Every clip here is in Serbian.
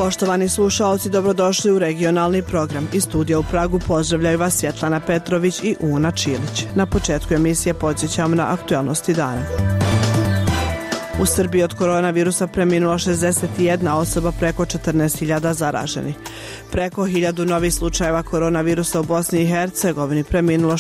Poštovani slušaoci, dobrodošli u regionalni program. Iz studija u Pragu pozdravljaju vas Svjetlana Petrović i Una Čilić. Na početku emisije podsjećamo na aktualnosti dana. U Srbiji od koronavirusa preminula 61 osoba, preko 14.000 zaraženih. Preko 1000 novih slučajeva koronavirusa u Bosni i Hercegovini, preminulo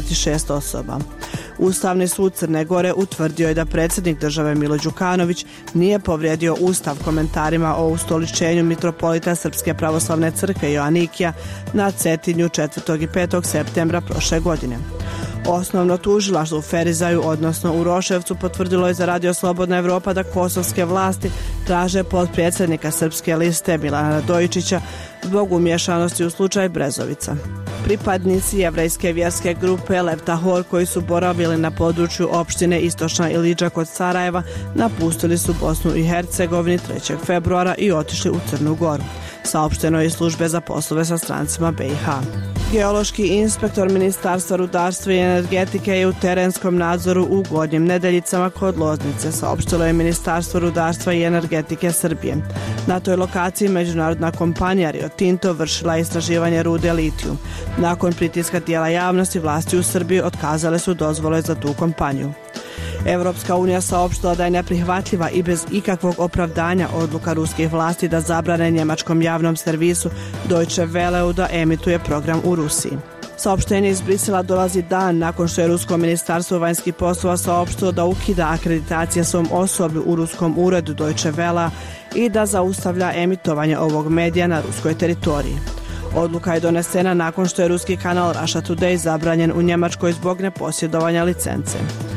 66 osoba. Ustavni sud Crne Gore utvrdio je da predsjednik države Milo Đukanović nije povrijedio Ustav komentarima o ustoličenju mitropolita Srpske pravoslavne crkve Joanikija na Cetinju 4. i 5. septembra prošle godine. Osnovno tužilaštvo u Ferizaju, odnosno u Roševcu, potvrdilo je za Radio Slobodna Evropa da kosovske vlasti traže potpredsjednika Srpske liste Milana Radojičića zbog umješanosti u slučaj Brezovica. Pripadnici jevrejske vjerske grupe Lev Tahor koji su boravili na području opštine Istočna Ilidža kod Sarajeva napustili su Bosnu i Hercegovini 3. februara i otišli u Crnu Goru. Saopšteno je iz službe za poslove sa strancima BiH. Geološki inspektor Ministarstva rudarstva i energetike je u terenskom nadzoru u Gornjim Nedeljicama kod Loznice, saopštilo je Ministarstvo rudarstva i energetike Srbije. Na toj lokaciji međunarodna kompanija Rio Tinto vršila istraživanje rude litijum. Nakon pritiska tijela javnosti, vlasti u Srbiji otkazale su dozvole za tu kompaniju. Evropska unija saopštila da je neprihvatljiva i bez ikakvog opravdanja odluka ruskih vlasti da zabrane njemačkom javnom servisu Deutsche Welleu da emituje program u Rusiji. Saopštenje iz Brisela dolazi dan nakon što je Rusko ministarstvo vanjskih poslova saopštilo da ukida akreditacije svom osoblju u ruskom uredu Deutsche Wellea i da zaustavlja emitovanje ovog medija na ruskoj teritoriji. Odluka je donesena nakon što je ruski kanal Russia Today zabranjen u Njemačkoj zbog neposjedovanja licence.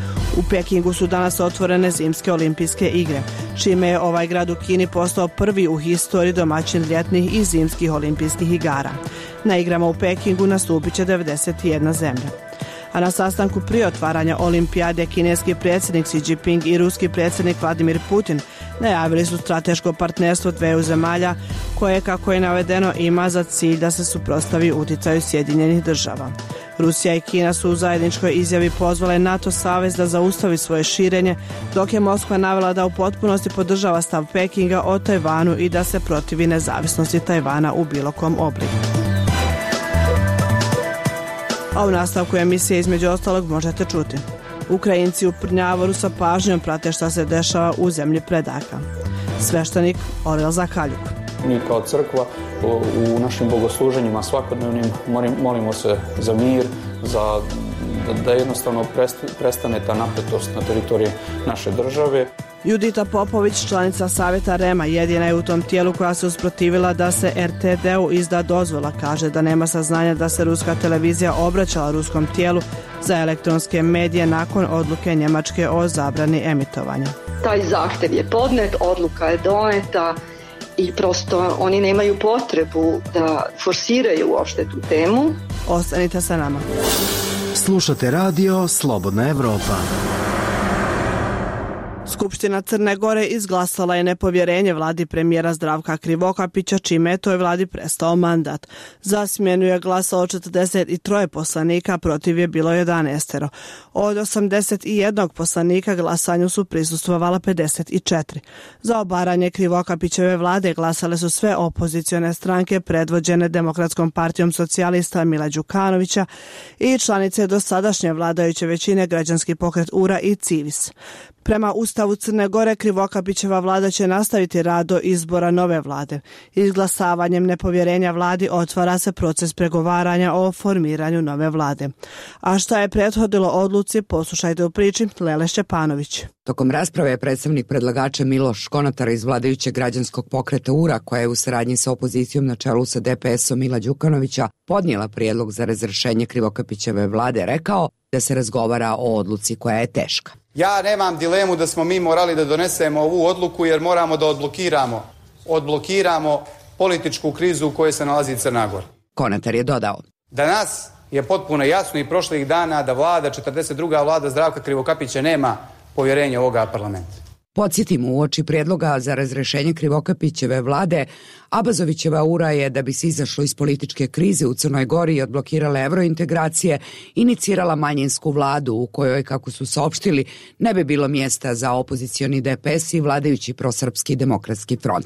U Pekingu su danas otvorene zimske olimpijske igre, čime je ovaj grad u Kini postao prvi u historiji domaćin ljetnih i zimskih olimpijskih igara. Na igrama u Pekingu nastupit će 91 zemlja. A na sastanku prije otvaranja olimpijade kineski predsjednik Xi Jinping i ruski predsjednik Vladimir Putin najavili su strateško partnerstvo dveju zemalja koje, kako je navedeno, ima za cilj da se suprotstavi uticaju Sjedinjenih država. Rusija i Kina su u zajedničkoj izjavi pozvale NATO savez da zaustavi svoje širenje, dok je Moskva navela da u potpunosti podržava stav Pekinga o Tajvanu i da se protivi nezavisnosti Tajvana u bilo kom obliku. A u nastavku emisije između ostalog možete čuti: Ukrajinci u Prnjavoru sa pažnjom prate šta se dešava u zemlji predaka. Sveštenik Orel Zakaljuk. Mi kao crkva u našim bogosluženjima svakodnevnim molimo se za mir, da jednostavno prestane ta napetost na teritoriji naše države. Judita Popović, članica Savjeta REM-a, jedina je u tom tijelu koja se usprotivila da se RTD-u izda dozvola. Kaže da nema saznanja da se ruska televizija obraćala ruskom tijelu za elektronske medije nakon odluke Njemačke o zabrani emitovanja. Taj zahtjev je podnet, odluka je doneta i prosto oni nemaju potrebu da forsiraju uopšte tu temu. Ostanite sa nama. Slušate radio Slobodna Evropa. Skupština Crne Gore izglasala je nepovjerenje vladi premijera Zdravka Krivokapića, čime je toj vladi prestao mandat. Za smjenu je glasalo 43 poslanika, protiv je bilo 11. Od 81 poslanika glasanju su prisustvovala 54. Za obaranje Krivokapićeve vlade glasale su sve opozicione stranke predvođene Demokratskom partijom socijalista Mila Đukanovića i članice dosadašnje vladajuće većine Građanski pokret URA i Civis. Prema Ustavu Crne Gore, Krivokapićeva vlada će nastaviti rad do izbora nove vlade. Izglasavanjem nepovjerenja vladi otvara se proces pregovaranja o formiranju nove vlade. A šta je prethodilo odluci, poslušajte u priči Lele Šćepanović. Tokom rasprave je predstavnik predlagača Miloš Konatar iz vladajućeg Građanskog pokreta URA, koja je u saradnji sa opozicijom na čelu sa DPS-om Mila Đukanovića podnijela prijedlog za razrješenje Krivokapićeve vlade, rekao da se razgovara o odluci koja je teška. Ja nemam dilemu da smo mi morali da donesemo ovu odluku jer moramo da odblokiramo političku krizu u kojoj se nalazi Crna Gora. Konatar je dodao: Danas je potpuno jasno i prošlih dana da vlada, 42. vlada Zdravka Krivokapića nema povjerenje ovoga parlamenta. Podsjetimo, uoči prijedloga za razrješenje Krivokapićeve vlade, Abazovićeva URA je, da bi se izašlo iz političke krize u Crnoj Gori i odblokirala evrointegracije, inicirala manjinsku vladu u kojoj, kako su saopštili, ne bi bilo mjesta za opozicioni DPS i vladajući prosrpski demokratski front.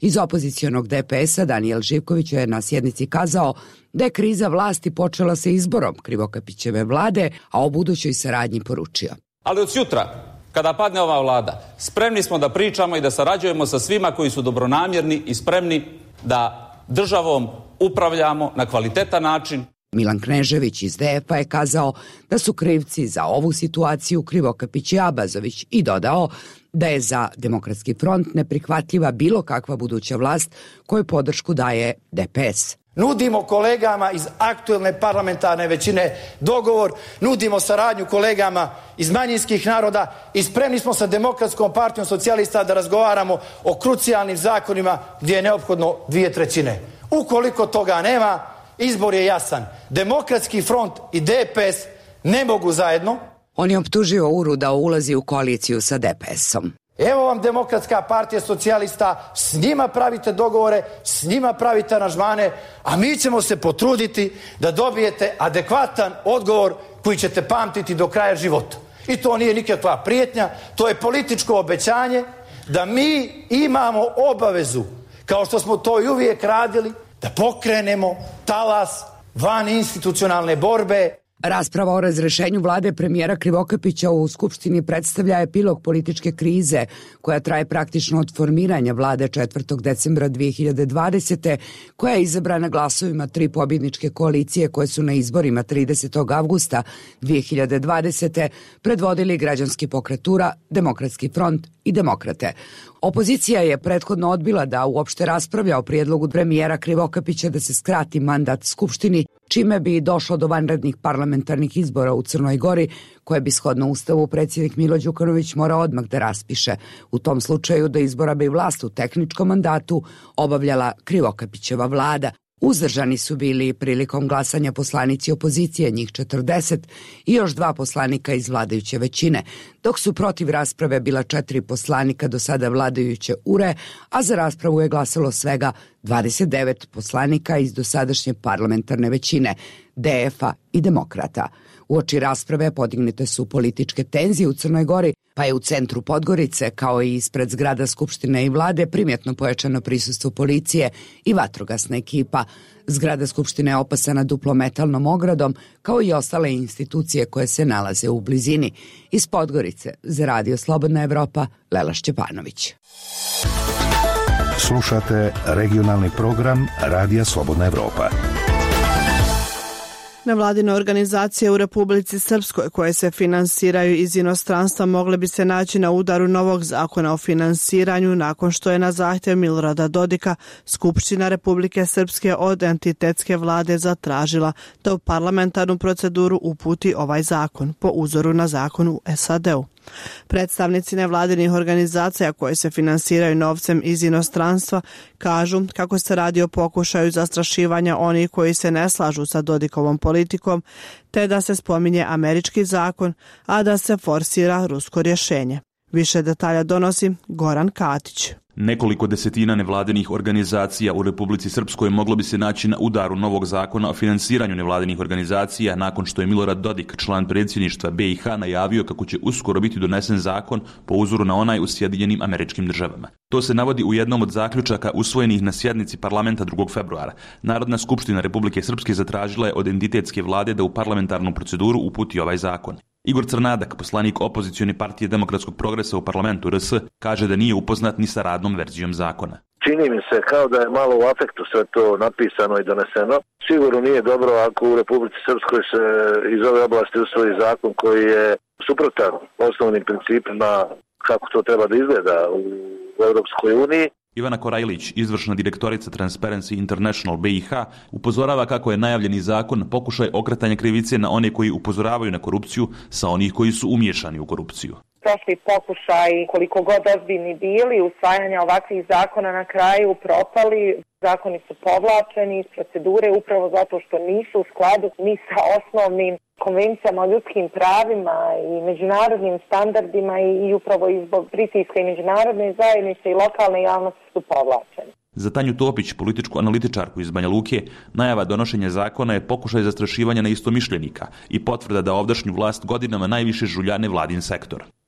Iz opozicionog DPS-a Danijel Živković je na sjednici kazao da je kriza vlasti počela sa izborom Krivokapićeve vlade, a o budućoj saradnji poručio. Ali od sutra, kada padne ova vlada, spremni smo da pričamo i da sarađujemo sa svima koji su dobronamjerni i spremni da državom upravljamo na kvalitetan način. Milan Knežević iz DF-a je kazao da su krivci za ovu situaciju Krivokapić i Abazović i dodao da je za Demokratski front neprihvatljiva bilo kakva buduća vlast koju podršku daje DPS. Nudimo kolegama iz aktuelne parlamentarne većine dogovor, nudimo saradnju kolegama iz manjinskih naroda i spremni smo sa Demokratskom partijom socijalista da razgovaramo o krucijalnim zakonima gdje je neophodno 2/3. Ukoliko toga nema, izbor je jasan. Demokratski front i DPS ne mogu zajedno. On je optužio URU da ulazi u koaliciju sa DPS-om. Evo vam Demokratska partija socijalista, s njima pravite dogovore, s njima pravite aranžmane, a mi ćemo se potruditi da dobijete adekvatan odgovor koji ćete pamtiti do kraja života. I to nije nikakva prijetnja, to je političko obećanje da mi imamo obavezu, kao što smo to i uvijek radili, da pokrenemo talas van institucionalne borbe. Rasprava o razrešenju vlade premijera Krivokapića u Skupštini predstavlja epilog političke krize koja traje praktično od formiranja vlade 4. decembra 2020. koja je izabrana glasovima 3 pobjedničke koalicije koje su na izborima 30. avgusta 2020. predvodili Građanski pokret URA, Demokratski front i Demokrate. Opozicija je prethodno odbila da uopšte raspravlja o prijedlogu premijera Krivokapića da se skrati mandat Skupštini, čime bi došlo do vanrednih parlamentarnih izbora u Crnoj Gori, koje bi shodno Ustavu predsjednik Milo Đukanović morao odmah da raspiše. U tom slučaju do izbora bi vlast u tehničkom mandatu obavljala Krivokapićeva vlada. Uzdržani su bili prilikom glasanja poslanici opozicije, njih 40, i još 2 poslanika iz vladajuće većine, dok su protiv rasprave bila 4 poslanika do sada vladajuće URE, a za raspravu je glasalo svega 29 poslanika iz dosadašnje parlamentarne većine, DF-a i Demokrata. Uoči rasprave podignute su političke tenzije u Crnoj Gori, pa je u centru Podgorice, kao i ispred zgrada Skupštine i vlade, primjetno pojačano prisustvo policije i vatrogasna ekipa. Zgrada Skupštine je opasana duplometalnom ogradom, kao i ostale institucije koje se nalaze u blizini. Iz Podgorice za Radio Slobodna Evropa, Lela Šćepanović. Slušate regionalni program Radija Slobodna Evropa. Nevladine organizacije u Republici Srpskoj koje se finansiraju iz inostranstva mogle bi se naći na udaru novog zakona o finansiranju nakon što je na zahtjev Milorada Dodika Skupština Republike Srpske od entitetske vlade zatražila da u parlamentarnu proceduru uputi ovaj zakon po uzoru na zakon u SAD-u. Predstavnici nevladinih organizacija koje se finansiraju novcem iz inostranstva kažu kako se radi o pokušaju zastrašivanja onih koji se ne slažu sa Dodikovom politikom, te da se spominje američki zakon, a da se forsira rusko rješenje. Više detalja donosi Goran Katić. Nekoliko desetina nevladinih organizacija u Republici Srpskoj moglo bi se naći na udaru novog zakona o finansiranju nevladinih organizacija nakon što je Milorad Dodik, član predsjedništva BiH, najavio kako će uskoro biti donesen zakon po uzoru na onaj u Sjedinjenim Američkim Državama. To se navodi u jednom od zaključaka usvojenih na sjednici parlamenta 2. februara. Narodna skupština Republike Srpske zatražila je od entitetske vlade da u parlamentarnu proceduru uputi ovaj zakon. Igor Crnadak, poslanik opozicione partije Demokratskog progresa u parlamentu RS, kaže da nije upoznat ni sa radnom verzijom zakona. Čini mi se kao da je malo u afektu sve to napisano i doneseno. Sigurno nije dobro ako u Republici Srpskoj se iz ove oblasti usvoji zakon koji je suprotan osnovnim principima kako to treba da izgleda u Europskoj uniji. Ivana Korajlić, izvršna direktorica Transparency International BiH, upozorava kako je najavljeni zakon pokušaj okretanja krivice na one koji upozoravaju na korupciju sa onih koji su umiješani u korupciju. Prošli pokušaj, koliko god ozbiljni bili, usvajanja ovakvih zakona na kraju propali. Zakoni su povlačeni iz procedure upravo zato što nisu u skladu ni sa osnovnim konvencijama o ljudskim pravima i međunarodnim standardima i upravo zbog pritiska i međunarodne zajednice i lokalne javnosti su povlačeni. Za Tanju Topić, političku analitičarku iz Banja Luke, najava donošenja zakona je pokušaj zastrašivanja neistomišljenika i potvrda da ovdašnju vlast godinama najviše žulja nevladin sektor.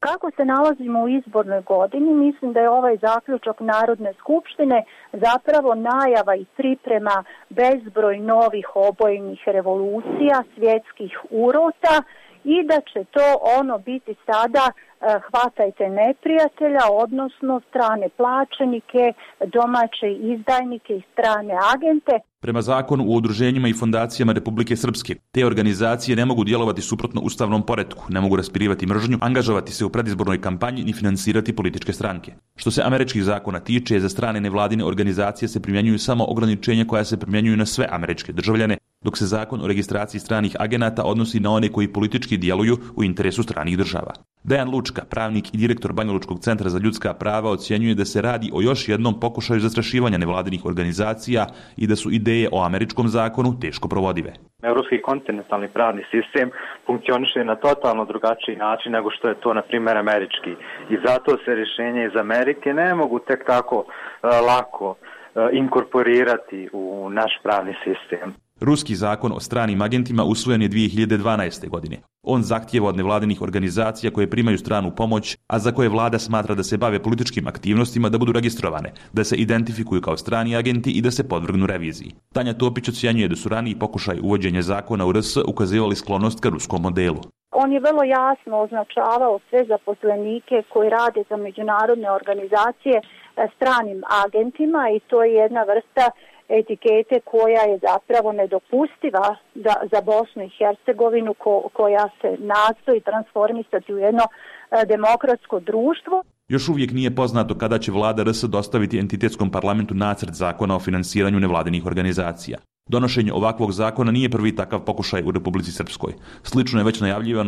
Kako se nalazimo u izbornoj godini, mislim da je ovaj zaključak Narodne skupštine zapravo najava i priprema bezbroj novih obojnih revolucija, svjetskih urota i da će to biti sada hvatajte neprijatelja, odnosno strane plaćenike, domaće izdajnike i strane agente. Prema zakonu o udruženjima i fondacijama Republike Srpske, te organizacije ne mogu djelovati suprotno ustavnom poretku, ne mogu raspirivati mržnju, angažovati se u predizbornoj kampanji ni finansirati političke stranke. Što se američkih zakona tiče, za strane nevladine organizacije se primjenjuju samo ograničenja koja se primjenjuju na sve američke državljane, dok se zakon o registraciji stranih agenata odnosi na one koji politički djeluju u interesu stranih država. Dejan Lučka, pravnik i direktor Banjalučkog centra za ljudska prava, ocjenjuje da se radi o još jednom pokušaju zastrašivanja nevladinih organizacija i da su ideje o američkom zakonu teško provodive. Europski kontinentalni pravni sistem funkcioniše na totalno drugačiji način nego što je to, na primjer, američki. I zato se rješenja iz Amerike ne mogu tek tako lako inkorporirati u naš pravni sistem. Ruski zakon o stranim agentima usvojen je 2012. godine. On zahtijeva od nevladinih organizacija koje primaju stranu pomoć, a za koje vlada smatra da se bave političkim aktivnostima, da budu registrovane, da se identifikuju kao strani agenti i da se podvrgnu reviziji. Tanja Topić ocjenjuje da su raniji pokušaj uvođenja zakona u RS ukazivali sklonost ka ruskom modelu. On je vrlo jasno označavao sve zaposlenike koji rade za međunarodne organizacije stranim agentima i to je jedna vrsta etikete koja je zapravo nedopustiva za Bosnu i Hercegovinu koja se nastoji transformisati u jedno demokratsko društvo. Još uvijek nije poznato kada će vlada RS dostaviti entitetskom parlamentu nacrt zakona o finansiranju nevladinih organizacija. Donošenje ovakvog zakona nije prvi takav pokušaj u Republici Srpskoj. Slično je već najavljivano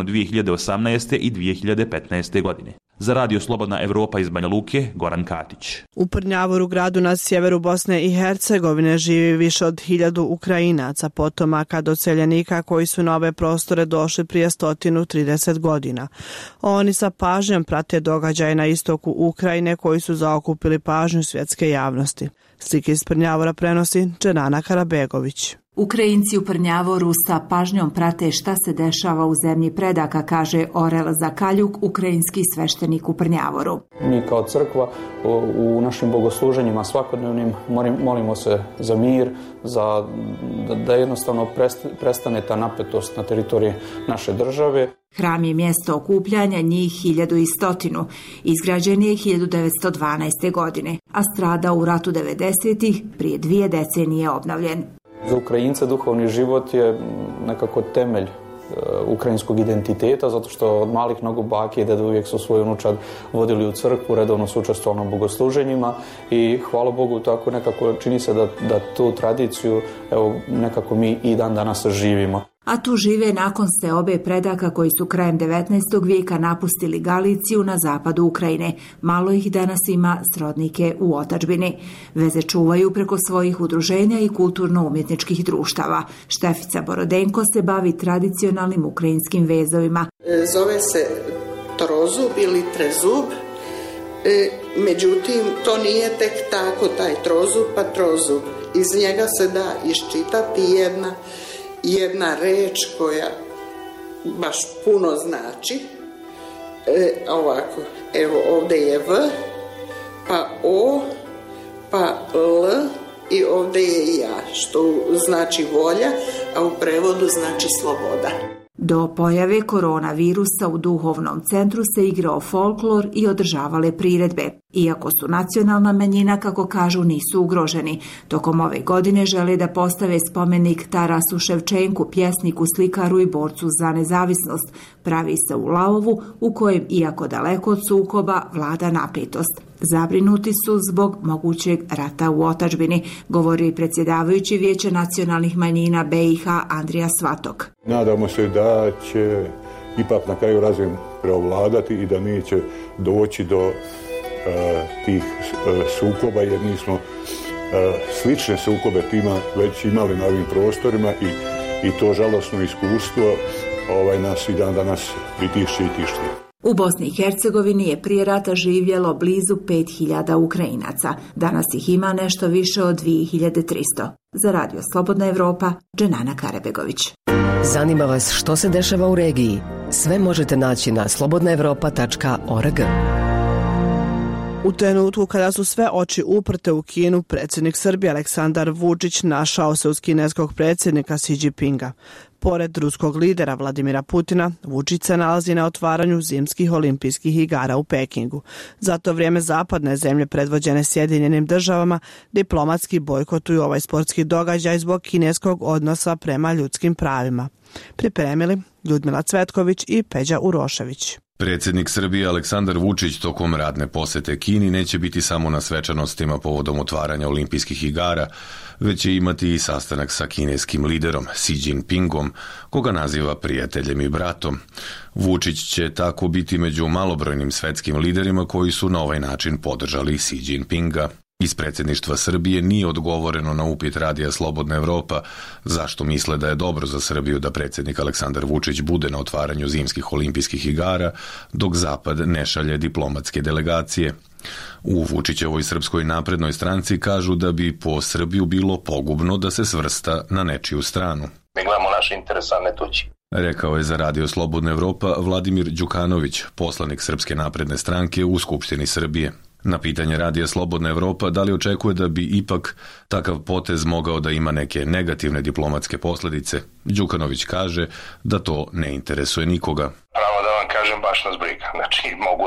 2018. i 2015. godine. Za Radio Slobodna Evropa iz Banja Luke, Goran Katić. U Prnjavoru, gradu na sjeveru Bosne i Hercegovine, živi više od 1000 Ukrajinaca, potomaka doseljenika koji su na ove prostore došli prije 130 godina. Oni sa pažnjom prate događaje na istoku Ukrajine koji su zaokupili pažnju svjetske javnosti. Slike iz Prnjavora prenosi Dženana Karabegović. Ukrajinci u Prnjavoru sa pažnjom prate šta se dešava u zemlji predaka, kaže Orel Zakaljuk, ukrajinski sveštenik u Prnjavoru. Mi kao crkva u našim bogosluženjima svakodnevnim molimo se za mir, da jednostavno prestane ta napetost na teritoriji naše države. Hram je mjesto okupljanja njih 1100. Izgrađen je 1912. godine, a stradao u ratu 90-ih, prije 2 decenije obnovljen. Za Ukrajince duhovni život je nekako temelj ukrajinskog identiteta, zato što od malih nogu bake i deda uvijek su svoju unučad vodili u crkvu, redovno su učestvovali na bogosluženjima i hvala Bogu tako nekako čini se da tu tradiciju nekako mi i dan danas živimo. A tu žive nakon seobe predaka koji su krajem 19. vijeka napustili Galiciju na zapadu Ukrajine. Malo ih danas ima srodnike u otadžbini. Veze čuvaju preko svojih udruženja i kulturno-umjetničkih društava. Štefica Borodenko se bavi tradicionalnim ukrajinskim vezovima. Zove se trozub ili trezub, međutim to nije tek tako taj trozub pa trozub. Iz njega se da iščitati jedna reč koja baš puno znači. Ovako, evo ovdje je V, pa O, pa L i ovdje je ja, što znači volja, a u prevodu znači sloboda. Do pojave koronavirusa u duhovnom centru se igrao folklor i održavale priredbe. Iako su nacionalna manjina, kako kažu, nisu ugroženi. Tokom ove godine žele da postave spomenik Tarasu Ševčenku, pjesniku, slikaru i borcu za nezavisnost. Pravi se u Laovu, u kojem, iako daleko od sukoba, vlada napetost. Zabrinuti su zbog mogućeg rata u otadžbini, govori predsjedavajući Vijeća nacionalnih manjina BiH Andrija Svatok. Nadamo se da će ipak na kraju razum preovladati i da neće doći do tih sukoba, jer mi smo slične sukobe tima već imali na ovim prostorima i to žalosno iskustvo nas i dan danas pritišće i tišti. U Bosni i Hercegovini je prije rata živjelo blizu 5000 Ukrajinaca. Danas ih ima nešto više od 2300. Za Radio Slobodna Evropa, Dženana Karebegović. Zanima vas što se dešava u regiji? Sve možete naći na slobodnaevropa.org. U trenutku kada su sve oči uprte u Kinu, predsjednik Srbije Aleksandar Vučić našao se uz kineskog predsjednika Xi Jinpinga. Pored ruskog lidera Vladimira Putina, Vučić se nalazi na otvaranju zimskih olimpijskih igara u Pekingu. Za to vrijeme zapadne zemlje predvođene Sjedinjenim državama diplomatski bojkotuju ovaj sportski događaj zbog kineskog odnosa prema ljudskim pravima. Pripremili Ljudmila Cvetković i Peđa Urošević. Predsjednik Srbije Aleksandar Vučić tokom radne posete Kini neće biti samo na svečanostima povodom otvaranja olimpijskih igara, već će imati i sastanak sa kineskim liderom Xi Jinpingom, koga naziva prijateljem i bratom. Vučić će tako biti među malobrojnim svetskim liderima koji su na ovaj način podržali Xi Jinpinga. Iz predsjedništva Srbije nije odgovoreno na upit Radija Slobodna Evropa zašto misle da je dobro za Srbiju da predsjednik Aleksandar Vučić bude na otvaranju zimskih olimpijskih igara, dok Zapad ne šalje diplomatske delegacije. U Vučićevoj Srpskoj naprednoj stranci kažu da bi po Srbiju bilo pogubno da se svrsta na nečiju stranu. Mi gledamo naše interese, a ne tuđi. Rekao je za Radio Slobodna Evropa Vladimir Đukanović, poslanik Srpske napredne stranke u Skupštini Srbije. Na pitanje Radija Slobodna Evropa da li očekuje da bi ipak takav potez mogao da ima neke negativne diplomatske posljedice, Đukanović kaže da to ne interesuje nikoga. Pravo da vam kažem, baš nas briga. Znači,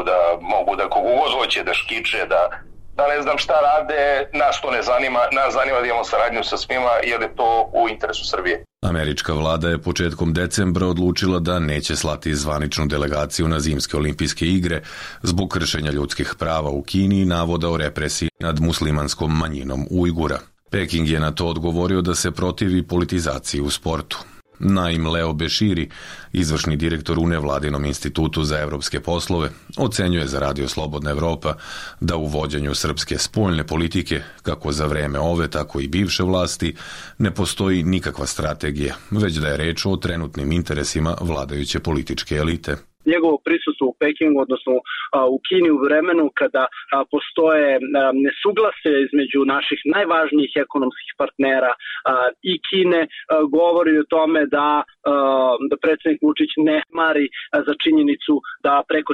mogu da kogu god hoće da škiče, da ne znam šta rade, nas to ne zanima, nas zanima da imamo saradnju sa svima jer je to u interesu Srbije. Američka vlada je početkom decembra odlučila da neće slati zvaničnu delegaciju na zimske olimpijske igre zbog kršenja ljudskih prava u Kini i navoda o represiji nad muslimanskom manjinom Ujgura. Peking je na to odgovorio da se protivi politizaciji u sportu. Naim Leo Beširi, izvršni direktor u nevladinom institutu za evropske poslove, ocenjuje za Radio Slobodna Evropa da u vođenju srpske spoljne politike, kako za vreme ove, tako i bivše vlasti, ne postoji nikakva strategija, već da je reč o trenutnim interesima vladajuće političke elite. Njegovo prisustvo u Pekingu, odnosno u Kini u vremenu kada postoje nesuglasje između naših najvažnijih ekonomskih partnera i Kine, govori o tome da predsjednik Vučić ne mari za činjenicu da preko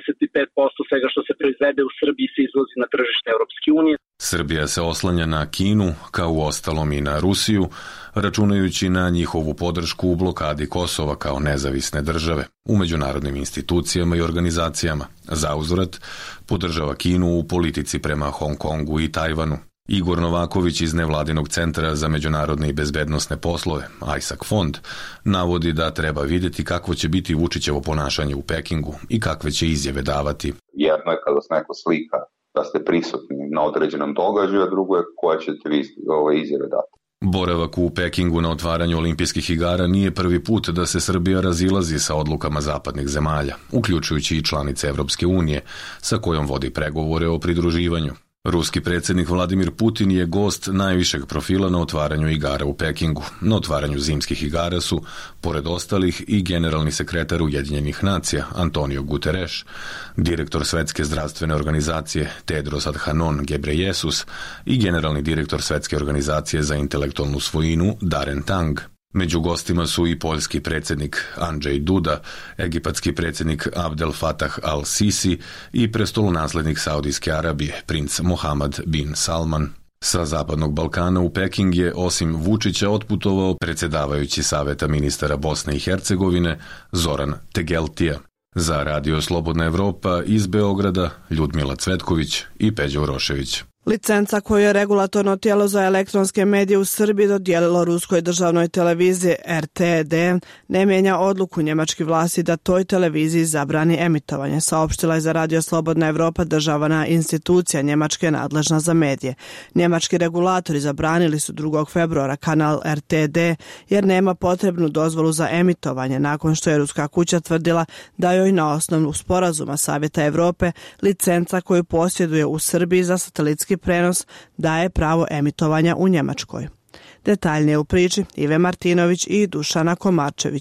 75% svega što se proizvede u Srbiji se izvozi na tržište Europske unije. Srbija se oslanja na Kinu, kao u ostalom i na Rusiju, računajući na njihovu podršku u blokadi Kosova kao nezavisne države u međunarodnim institucijama i organizacijama. Zauzvrat podržava Kinu u politici prema Hong Kongu i Tajvanu. Igor Novaković iz Nevladinog centra za međunarodne i bezbednosne poslove, ISAC fond, navodi da treba vidjeti kakvo će biti Vučićevo ponašanje u Pekingu i kakve će izjave davati. Jedno je kada se neko slika da ste prisutni na određenom događaju, a drugo je koje ćete vi izjave dati. Boravak u Pekingu na otvaranju olimpijskih igara nije prvi put da se Srbija razilazi sa odlukama zapadnih zemalja, uključujući i članice Evropske unije, sa kojom vodi pregovore o pridruživanju. Ruski predsjednik Vladimir Putin je gost najvišeg profila na otvaranju igara u Pekingu. Na otvaranju zimskih igara su, pored ostalih, i generalni sekretar Ujedinjenih nacija Antonio Guterres, direktor Svetske zdravstvene organizacije Tedros Adhanom Ghebreyesus i generalni direktor Svetske organizacije za intelektualnu svojinu Darren Tang. Među gostima su i poljski predsjednik Andrzej Duda, egipatski predsjednik Abdel Fattah al-Sisi i prestolonaslednik Saudijske Arabije, princ Mohammed bin Salman. Sa Zapadnog Balkana u Peking je osim Vučića otputovao predsjedavajući Saveta ministara Bosne i Hercegovine Zoran Tegeltija. Za Radio Slobodna Evropa iz Beograda Ljudmila Cvetković i Peđa Urošević. Licenca koju je regulatorno tijelo za elektronske medije u Srbiji dodijelilo ruskoj državnoj televiziji RTD ne mijenja odluku njemačkih vlasti da toj televiziji zabrani emitovanje, saopštila je za Radio Slobodna Evropa državna institucija Njemačke nadležna za medije. Njemački regulatori zabranili su 2. februara kanal RTD jer nema potrebnu dozvolu za emitovanje nakon što je ruska kuća tvrdila da joj na osnovu sporazuma Savjeta Evrope licenca koju posjeduje u Srbiji za satelitski prenos daje pravo emitovanja u Njemačkoj. Detaljnije u priči Ive Martinović i Dušana Komarčevića.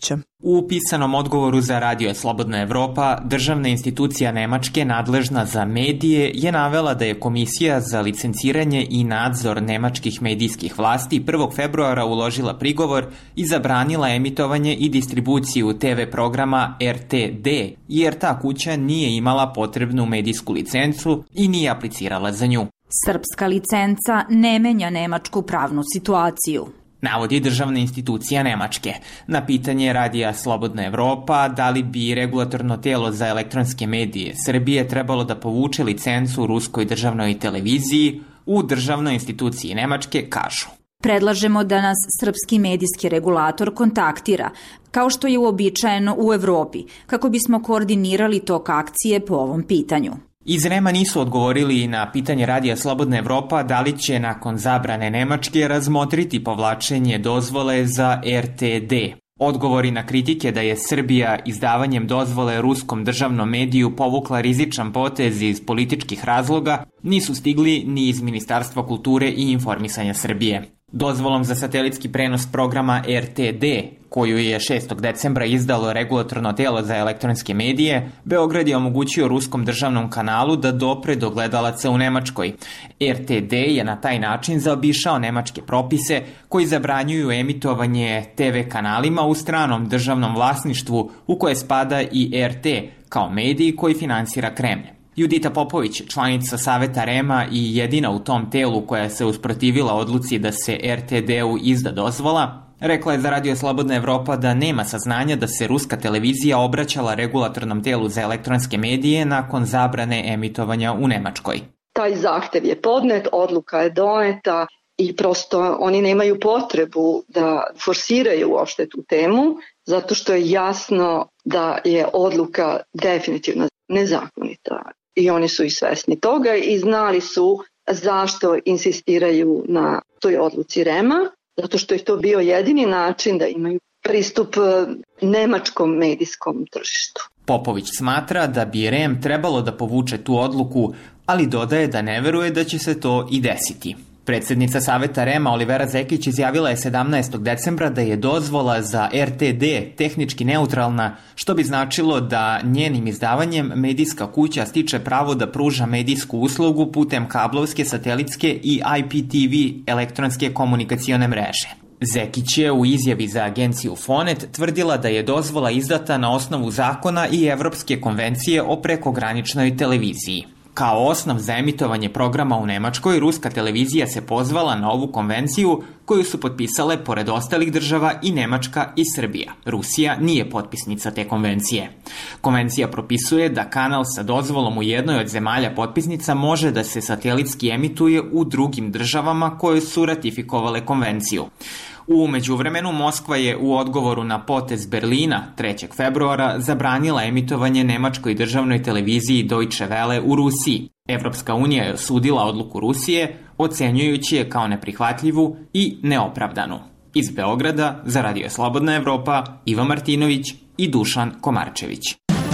U pisanom odgovoru za Radio Slobodna Evropa, državna institucija Nemačke nadležna za medije je navela da je Komisija za licenciranje i nadzor nemačkih medijskih vlasti 1. februara uložila prigovor i zabranila emitovanje i distribuciju TV programa RTD, jer ta kuća nije imala potrebnu medijsku licencu i nije aplicirala za nju. Srpska licenca ne menja nemačku pravnu situaciju, navodi državna institucija Nemačke. Na pitanje Radija Slobodna Evropa da li bi regulatorno telo za elektronske medije Srbije trebalo da povuče licencu ruskoj državnoj televiziji, u državnoj instituciji Nemačke kažu: predlažemo da nas srpski medijski regulator kontaktira, kao što je uobičajeno u Evropi, kako bismo koordinirali tok akcije po ovom pitanju. Iz REM-a nisu odgovorili na pitanje Radija Slobodna Evropa da li će nakon zabrane Nemačke razmotriti povlačenje dozvole za RTD. Odgovori na kritike da je Srbija izdavanjem dozvole ruskom državnom mediju povukla rizičan potez iz političkih razloga nisu stigli ni iz Ministarstva kulture i informisanja Srbije. Dozvolom za satelitski prenos programa RTD, koju je 6. decembra izdalo regulatorno telo za elektronske medije, Beograd je omogućio ruskom državnom kanalu da dopre do gledalaca u Nemačkoj. RTD je na taj način zaobišao nemačke propise koji zabranjuju emitovanje TV kanalima u stranom državnom vlasništvu, u koje spada i RT, kao mediji koji finansira Kremlj. Judita Popović, članica Saveta REM-a i jedina u tom telu koja se usprotivila odluci da se RTD-u izda dozvola, rekla je za Radio Slobodna Evropa da nema saznanja da se ruska televizija obraćala regulatornom telu za elektronske medije nakon zabrane emitovanja u Nemačkoj. Taj zahtev je podnet, odluka je doneta i prosto oni nemaju potrebu da forsiraju uopšte tu temu, zato što je jasno da je odluka definitivno nezakonita. I oni su i svesni toga i znali su zašto insistiraju na toj odluci REM-a, zato što je to bio jedini način da imaju pristup nemačkom medijskom tržištu. Popović smatra da bi REM trebalo da povuče tu odluku, ali dodaje da ne veruje da će se to i desiti. Predsjednica Saveta REM-a Olivera Zekić izjavila je 17. decembra da je dozvola za RTD tehnički neutralna, što bi značilo da njenim izdavanjem medijska kuća stiče pravo da pruža medijsku uslugu putem kablovske, satelitske i IPTV elektronske komunikacione mreže. Zekić je u izjavi za agenciju Fonet tvrdila da je dozvola izdata na osnovu zakona i Evropske konvencije o prekograničnoj televiziji. Kao osnov za emitovanje programa u Nemačkoj, ruska televizija se pozvala na ovu konvenciju koju su potpisale, pored ostalih država, i Nemačka i Srbija. Rusija nije potpisnica te konvencije. Konvencija propisuje da kanal sa dozvolom u jednoj od zemalja potpisnica može da se satelitski emituje u drugim državama koje su ratifikovale konvenciju. U međuvremenu, Moskva je u odgovoru na potez Berlina 3. februara zabranila emitovanje nemačkoj državnoj televiziji Deutsche Welle u Rusiji. Evropska unija je osudila odluku Rusije, ocenjujući je kao neprihvatljivu i neopravdanu. Iz Beograda za Radio Slobodna Evropa, Iva Martinović i Dušan Komarčević.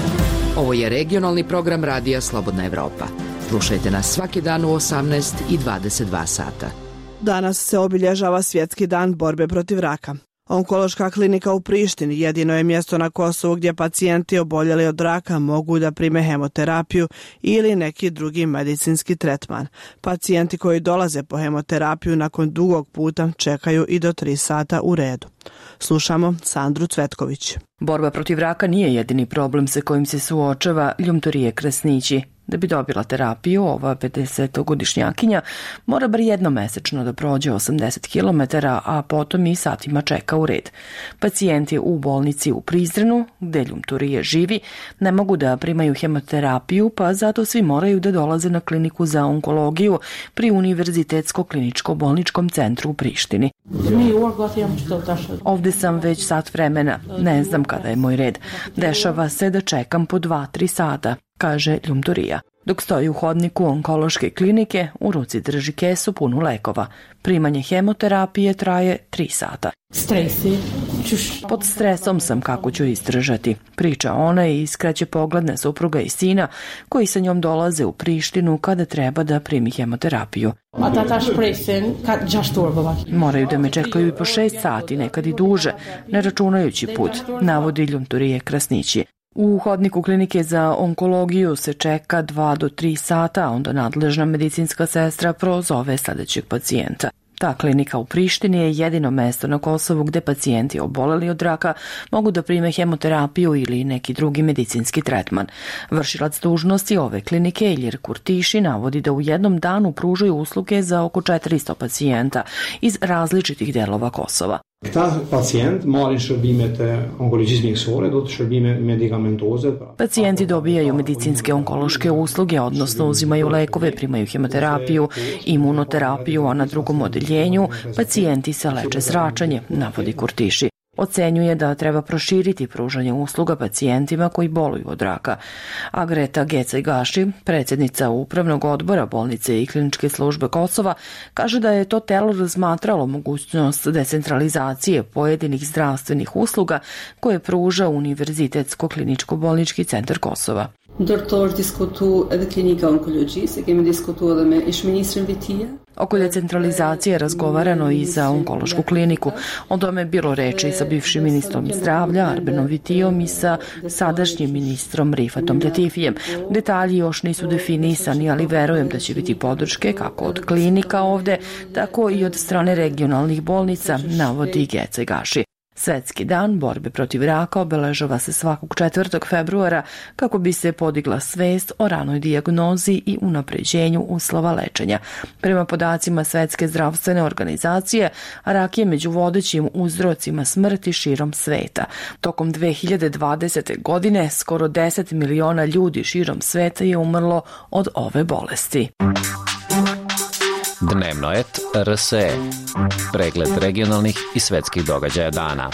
Ovo je regionalni program Radija Slobodna Evropa. Slušajte nas svaki dan u 18 i 22 sata. Danas se obilježava Svjetski dan borbe protiv raka. Onkološka klinika u Prištini jedino je mjesto na Kosovu gdje pacijenti oboljeli od raka mogu da prime hemoterapiju ili neki drugi medicinski tretman. Pacijenti koji dolaze po hemoterapiju nakon dugog puta čekaju i do 3 sata u redu. Slušamo Sandru Cvetković. Borba protiv raka nije jedini problem sa kojim se suočava Ljumtorije Kresnići. Da bi dobila terapiju, ova 50-godišnjakinja mora bar jednom mesečno da prođe 80 km, a potom i satima čeka u red. Pacijenti u bolnici u Prizrenu, gde Ljumtorije živi, ne mogu da primaju hemoterapiju, pa zato svi moraju da dolaze na kliniku za onkologiju pri Univerzitetsko-kliničko-bolničkom centru u Prištini. Ovde sam već sat vremena, ne znam kada je moj red. Dešava se da čekam po 2-3 sata, kaže Ljumtorija. Dok stoji u hodniku onkološke klinike, u ruci drži kesu punu lekova. Primanje hemoterapije traje 3 sata. Pod stresom sam kako ću izdržati, priča ona i iskreće pogled na supruga i sina koji sa njom dolaze u Prištinu kada treba da primi hemoterapiju. Moraju da me čekaju i po 6 sati, nekad i duže, ne računajući put, navodi Ljumturije Krasnići. U hodniku klinike za onkologiju se čeka 2 do 3 sata, a onda nadležna medicinska sestra prozove sledećeg pacijenta. Ta klinika u Prištini je jedino mesto na Kosovu gde pacijenti oboleli od raka mogu da prime hemoterapiju ili neki drugi medicinski tretman. Vršilac dužnosti ove klinike Ilir Kurtiši navodi da u jednom danu pružaju usluge za oko 400 pacijenta iz različitih delova Kosova. Pacijenti dobijaju medicinske onkološke usluge, odnosno uzimaju lekove, primaju hemoterapiju, imunoterapiju, a na drugom odeljenju pacijenti se leče zračenje, navodi Kurtiši. Ocenjuje da treba proširiti pružanje usluga pacijentima koji boluju od raka. A Greta Gecaj-Gaši, predsjednica Upravnog odbora bolnice i kliničke službe Kosova, kaže da je to telo razmatralo mogućnost decentralizacije pojedinih zdravstvenih usluga koje pruža Univerzitetsko-kliničko-bolnički centar Kosova. Oko decentralizacije razgovarano i za onkološku kliniku. O tome je bilo reči i sa bivšim ministrom zdravlja Arbenom Vitijom i sa sadašnjim ministrom Rifatom Letifijem. Detalji još nisu definisani, ali verujem da će biti podrške kako od klinika ovde, tako i od strane regionalnih bolnica, navodi Gecaj-Gaši. Svetski dan borbe protiv raka obeležava se svakog 4. februara kako bi se podigla svest o ranoj dijagnozi i unapređenju uslova lečenja. Prema podacima Svetske zdravstvene organizacije, rak je među vodećim uzrocima smrti širom sveta. Tokom 2020. godine skoro 10 miliona ljudi širom sveta je umrlo od ove bolesti. Dnevnoet RSE. Pregled regionalnih i svetskih događaja dana.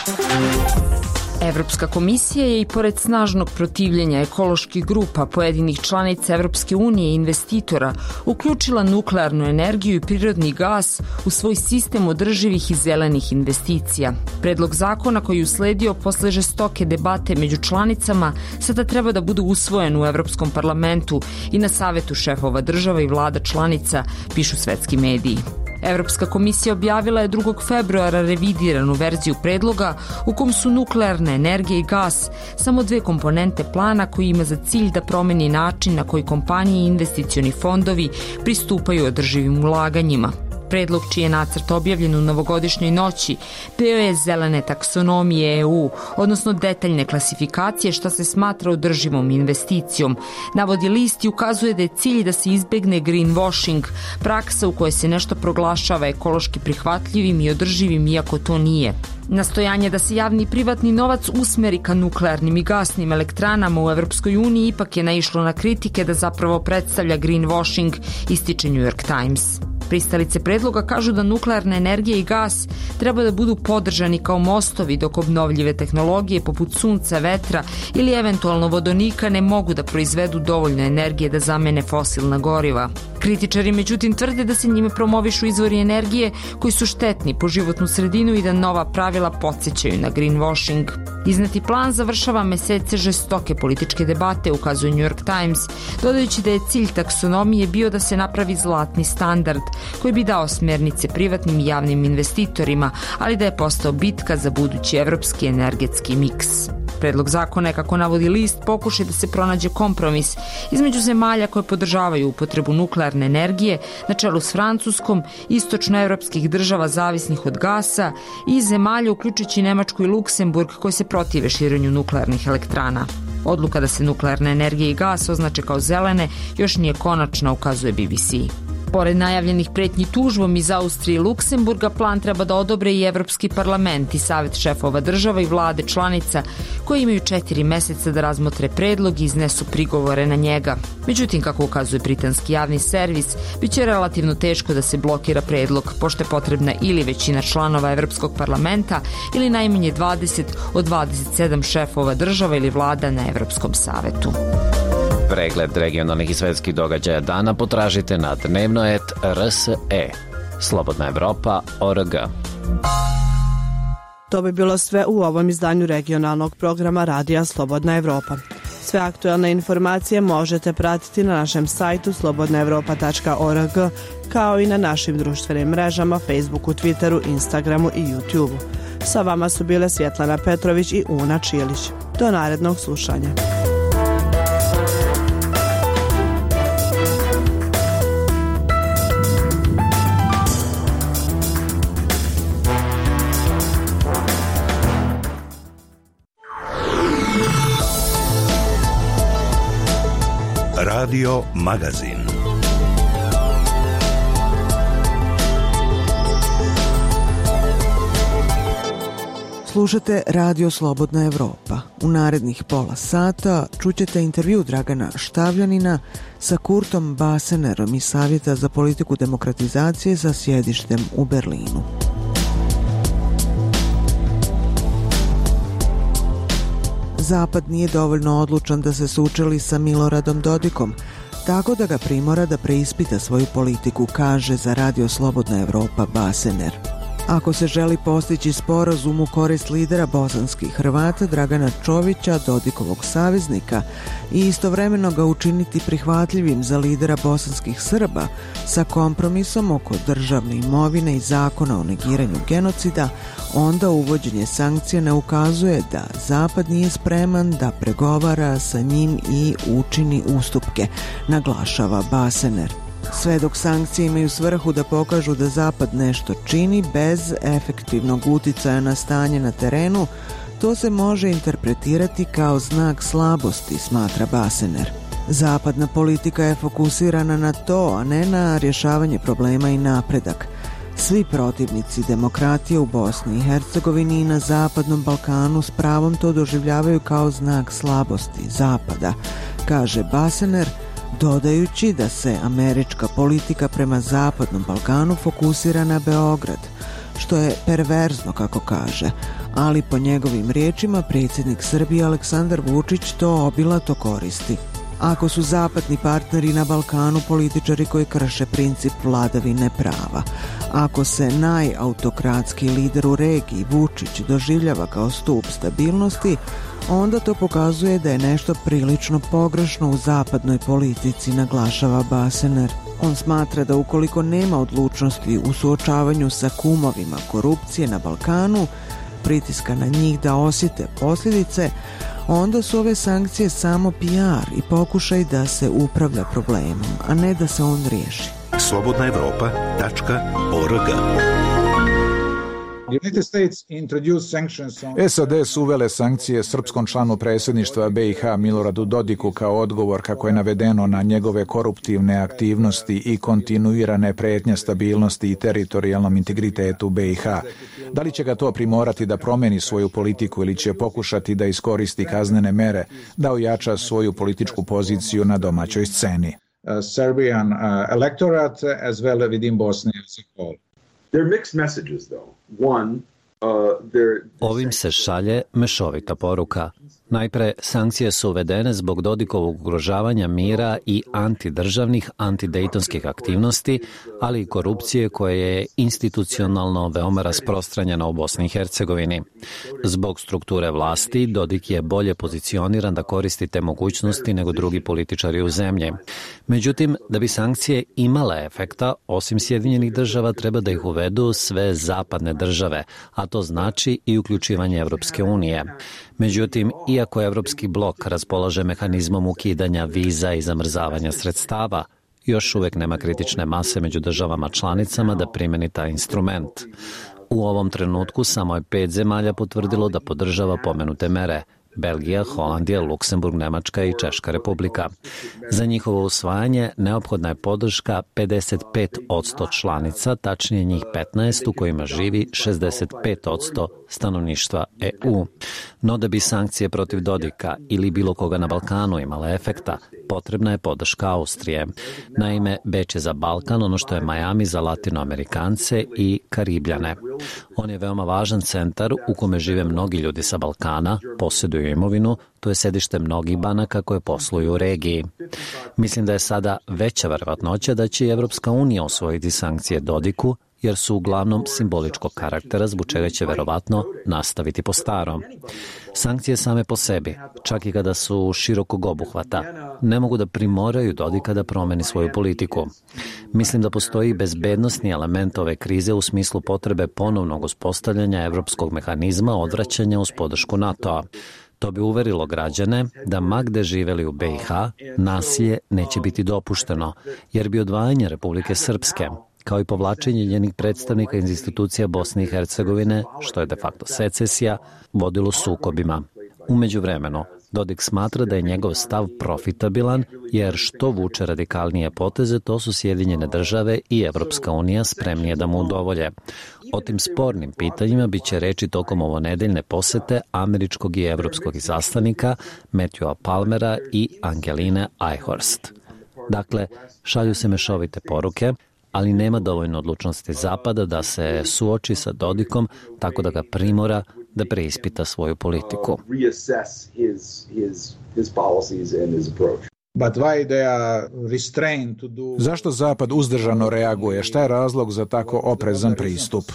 Evropska komisija je i pored snažnog protivljenja ekoloških grupa pojedinih članica Evropske unije i investitora uključila nuklearnu energiju i prirodni gas u svoj sistem održivih i zelenih investicija. Predlog zakona koji je usledio posle žestoke debate među članicama sada treba da bude usvojen u Evropskom parlamentu i na savetu šefova država i vlada članica, pišu svetski mediji. Evropska komisija objavila je 2. februara revidiranu verziju predloga u kom su nuklearna energija i gas samo 2 komponente plana koji ima za cilj da promeni način na koji kompanije i investicioni fondovi pristupaju održivim ulaganjima. Predlog čiji je nacrt objavljen u novogodišnjoj noći deo je zelene taksonomije EU, odnosno detaljne klasifikacije šta se smatra održivom investicijom. Navodi list i ukazuje da je cilj da se izbegne greenwashing, praksa u kojoj se nešto proglašava ekološki prihvatljivim i održivim iako to nije. Nastojanje da se javni i privatni novac usmeri ka nuklearnim i gasnim elektranama u Evropskoj uniji ipak je naišlo na kritike da zapravo predstavlja greenwashing, ističe New York Times. Pristalice predloga kažu da nuklearna energija i gas treba da budu podržani kao mostovi dok obnovljive tehnologije poput sunca, vetra ili eventualno vodonika ne mogu da proizvedu dovoljno energije da zamene fosilna goriva. Kritičari međutim tvrde da se njime promovišu izvori energije koji su štetni po životnu sredinu i da nova pravila podsjećaju na greenwashing. Izneti plan završava mesece žestoke političke debate, ukazuje New York Times, dodajući da je cilj taksonomije bio da se napravi zlatni standard koji bi dao smernice privatnim i javnim investitorima, ali da je postao bitka za budući evropski energetski miks. Predlog zakona je, kako navodi list, pokušaj da se pronađe kompromis između zemalja koje podržavaju upotrebu nuklearne energije na čelu s Francuskom, istočnoevropskih država zavisnih od gasa i zemalja uključujući Nemačku i Luksemburg koje se protive širenju nuklearnih elektrana. Odluka da se nuklearna energija i gas označe kao zelene još nije konačna, ukazuje BBC. Pored najavljenih pretnji tužbom iz Austrije i Luksemburga, plan treba da odobre i Evropski parlament i Savet šefova država i vlade članica koji imaju 4 meseca da razmotre predlog i iznesu prigovore na njega. Međutim, kako ukazuje britanski javni servis, biće relativno teško da se blokira predlog, pošto je potrebna ili većina članova Evropskog parlamenta ili najmanje 20 od 27 šefova država ili vlada na Evropskom savetu. Pregled regionalnih i svetskih događaja dana potražite na dnevnoet.rs.e. Slobodna Evropa.org. To bi bilo sve u ovom izdanju regionalnog programa Radija Slobodna Evropa. Sve aktuelne informacije možete pratiti na našem sajtu slobodnaevropa.org, kao i na našim društvenim mrežama Facebooku, Twitteru, Instagramu i YouTubeu. Sa vama su bile Svjetlana Petrović i Una Čilić. Do narednog slušanja. Radio Magazin. Slušate Radio Slobodna Evropa. U narednih pola sata čućete intervju Dragana Štavljanina sa Kurtom Basenerom iz Savjeta za politiku demokratizacije sa sjedištem u Berlinu. Zapad nije dovoljno odlučan da se sučeli sa Miloradom Dodikom, tako da ga primora da preispita svoju politiku, kaže za Radio Slobodna Evropa Basener. Ako se želi postići sporazum u korist lidera bosanskih Hrvata Dragana Čovića, Dodikovog saveznika, i istovremeno ga učiniti prihvatljivim za lidera bosanskih Srba sa kompromisom oko državne imovine i zakona o negiranju genocida, onda uvođenje sankcija ne ukazuje da Zapad nije spreman da pregovara sa njim i učini ustupke, naglašava Basener. Sve dok sankcije imaju svrhu da pokažu da Zapad nešto čini bez efektivnog uticaja na stanje na terenu, to se može interpretirati kao znak slabosti, smatra Basener. Zapadna politika je fokusirana na to, a ne na rješavanje problema i napredak. Svi protivnici demokratije u Bosni i Hercegovini i na Zapadnom Balkanu s pravom to doživljavaju kao znak slabosti Zapada, kaže Basener, dodajući da se američka politika prema Zapadnom Balkanu fokusira na Beograd, što je perverzno, kako kaže, ali po njegovim riječima predsjednik Srbije Aleksandar Vučić to obilato koristi. Ako su zapadni partneri na Balkanu političari koji krše princip vladavine prava, ako se najautokratski lider u regiji Vučić doživljava kao stup stabilnosti, onda to pokazuje da je nešto prilično pogrešno u zapadnoj politici, naglašava Basener. On smatra da ukoliko nema odlučnosti u suočavanju sa kumovima korupcije na Balkanu, pritiska na njih da osjete posljedice, onda su ove sankcije samo PR i pokušaj da se upravlja problemom, a ne da se on riješi. slobodnaevropa.org SAD su uvele sankcije srpskom članu predsjedništva BiH Miloradu Dodiku kao odgovor, kako je navedeno, na njegove koruptivne aktivnosti i kontinuirane prijetnje stabilnosti i teritorijalnom integritetu BiH. Da li će ga to primorati da promeni svoju politiku ili će pokušati da iskoristi kaznene mere da ojača svoju političku poziciju na domaćoj sceni? Serbian electorate as well within Bosnia as a whole. They're mixed messages though. Ovim se šalje mešovita poruka. Najpre, sankcije su uvedene zbog Dodikovog ugrožavanja mira i antidržavnih, antidejtonskih aktivnosti, ali i korupcije koja je institucionalno veoma rasprostranjena u Bosni i Hercegovini. Zbog strukture vlasti, Dodik je bolje pozicioniran da koristi te mogućnosti nego drugi političari u zemlji. Međutim, da bi sankcije imale efekta, osim Sjedinjenih država, treba da ih uvedu sve zapadne države, a to znači i uključivanje Evropske unije. Međutim, iako Evropski blok raspolaže mehanizmom ukidanja viza i zamrzavanja sredstava, još uvijek nema kritične mase među državama članicama da primeni taj instrument. U ovom trenutku samo je 5 zemalja potvrdilo da podržava pomenute mere: Belgija, Holandija, Luksemburg, Nemačka i Češka republika. Za njihovo usvajanje neophodna je podrška 55% članica, tačnije njih 15 u kojima živi 65% stanovništva EU. No da bi sankcije protiv Dodika ili bilo koga na Balkanu imale efekta, potrebna je podrška Austrije. Naime, Beč je za Balkan ono što je Miami za Latinoamerikance i Karibljane. On je veoma važan centar u kome žive mnogi ljudi sa Balkana, posjeduju imovinu, to je sedište mnogih banaka koje posluju u regiji. Mislim da je sada veća verovatnoća da će i Evropska unija usvojiti sankcije Dodiku, jer su uglavnom simboličkog karaktera, zbog čega će verovatno nastaviti po starom. Sankcije same po sebi, čak i kada su širokog obuhvata, ne mogu da primoraju Dodika da promeni svoju politiku. Mislim da postoji bezbednosni element ove krize u smislu potrebe ponovnog uspostavljanja evropskog mehanizma odvraćanja uz podršku NATO-a. To bi uverilo građane da ma gde živeli u BiH, nasilje neće biti dopušteno, jer bi odvajanje Republike Srpske, kao i povlačenje njenih predstavnika iz institucija Bosne i Hercegovine, što je de facto secesija, vodilo sukobima. U međuvremenu, Dodik smatra da je njegov stav profitabilan, jer što vuče radikalnije poteze, to su Sjedinjene države i Evropska unija spremnije da mu udovolje. O tim spornim pitanjima biće reči tokom ovonedeljne posete američkog i evropskog izaslanika Matthewa Palmera i Angeline Eichhorst. Dakle, šalju se mešovite poruke, ali nema dovoljno odlučnosti Zapada da se suoči sa Dodikom tako da ga primora da preispita svoju politiku. Zašto Zapad uzdržano reaguje? Šta je razlog za tako oprezan pristup?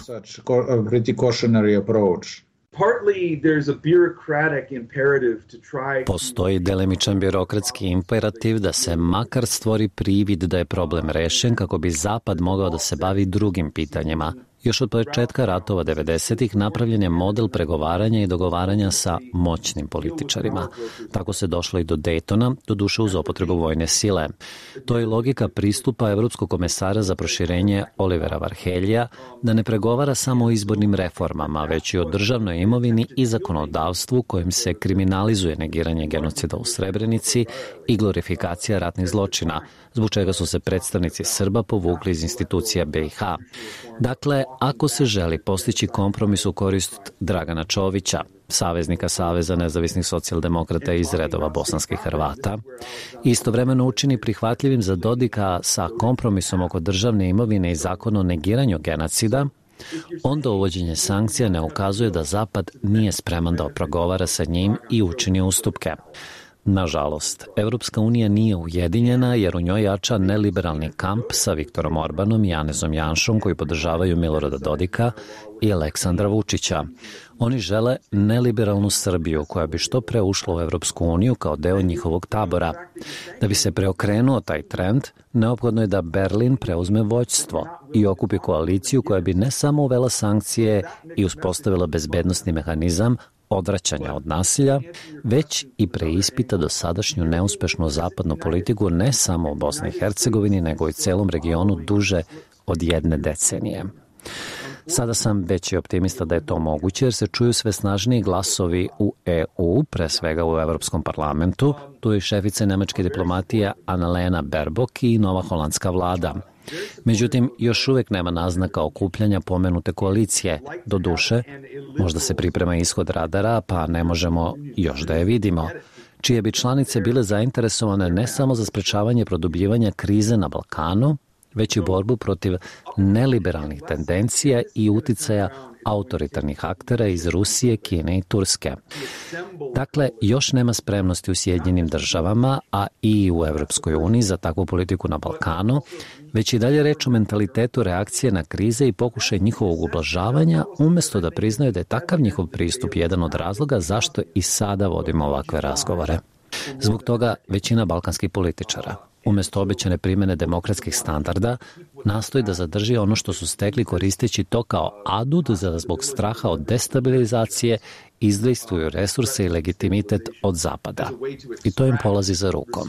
Postoji delimičan birokratski imperativ da se makar stvori privid da je problem rešen kako bi Zapad mogao da se bavi drugim pitanjima. Još od početka ratova 90-ih napravljen je model pregovaranja i dogovaranja sa moćnim političarima. Tako se došlo i do Daytona, doduše uz upotrebu vojne sile. To je logika pristupa Evropskog komesara za proširenje Olivera Varheljija da ne pregovara samo o izbornim reformama, već i o državnoj imovini i zakonodavstvu kojim se kriminalizuje negiranje genocida u Srebrenici i glorifikacija ratnih zločina, zbog čega su se predstavnici Srba povukli iz institucija BiH. Dakle, ako se želi postići kompromis u korist Dragana Čovića, saveznika Saveza nezavisnih socijaldemokrata iz redova bosanskih Hrvata, istovremeno učini prihvatljivim za Dodika sa kompromisom oko državne imovine i zakona o negiranju genocida, onda uvođenje sankcija ne ukazuje da Zapad nije spreman da oprogovara sa njim i učini ustupke. Nažalost, Evropska unija nije ujedinjena jer u njoj jača neliberalni kamp sa Viktorom Orbanom i Janezom Janšom koji podržavaju Milorada Dodika i Aleksandra Vučića. Oni žele neliberalnu Srbiju koja bi što pre ušla u Evropsku uniju kao deo njihovog tabora. Da bi se preokrenuo taj trend, neophodno je da Berlin preuzme vođstvo i okupi koaliciju koja bi ne samo uvela sankcije i uspostavila bezbednosni mehanizam odvraćanja od nasilja, već i preispita dosadašnju neuspešnu zapadnu politiku ne samo u Bosni i Hercegovini, nego i celom regionu duže od 1 decenije. Sada sam veći optimista da je to moguće jer se čuju sve snažniji glasovi u EU, pre svega u Evropskom parlamentu, tu je i šefica nemačke diplomatije Annalena Baerbock i nova holandska vlada. Međutim, još uvek nema naznaka okupljanja pomenute koalicije. Doduše, možda se priprema ishod radara, pa ne možemo još da je vidimo, čije bi članice bile zainteresovane ne samo za sprečavanje produbljivanja krize na Balkanu, već i borbu protiv neliberalnih tendencija i uticaja autoritarnih aktera iz Rusije, Kine i Turske. Dakle, još nema spremnosti u Sjedinjenim državama, a i u Evropskoj uniji za takvu politiku na Balkanu, već i dalje reč o mentalitetu reakcije na krize i pokušaj njihovog ublažavanja, umesto da priznaju da je takav njihov pristup jedan od razloga zašto i sada vodimo ovakve razgovore. Zbog toga većina balkanskih političara, umesto obećane primene demokratskih standarda, nastoji da zadrži ono što su stekli koristeći to kao adut za zbog straha od destabilizacije izdejstvuju resurse i legitimitet od Zapada. I to im polazi za rukom.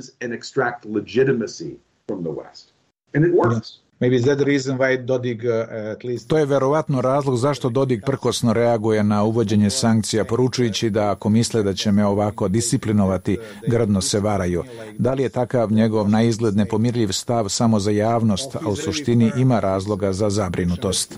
To je verovatno razlog zašto Dodik prkosno reaguje na uvođenje sankcija, poručujući da ako misle da će me ovako disciplinovati, grdno se varaju. Da li je takav njegov na izgled nepomirljiv stav samo za javnost, a u suštini ima razloga za zabrinutost?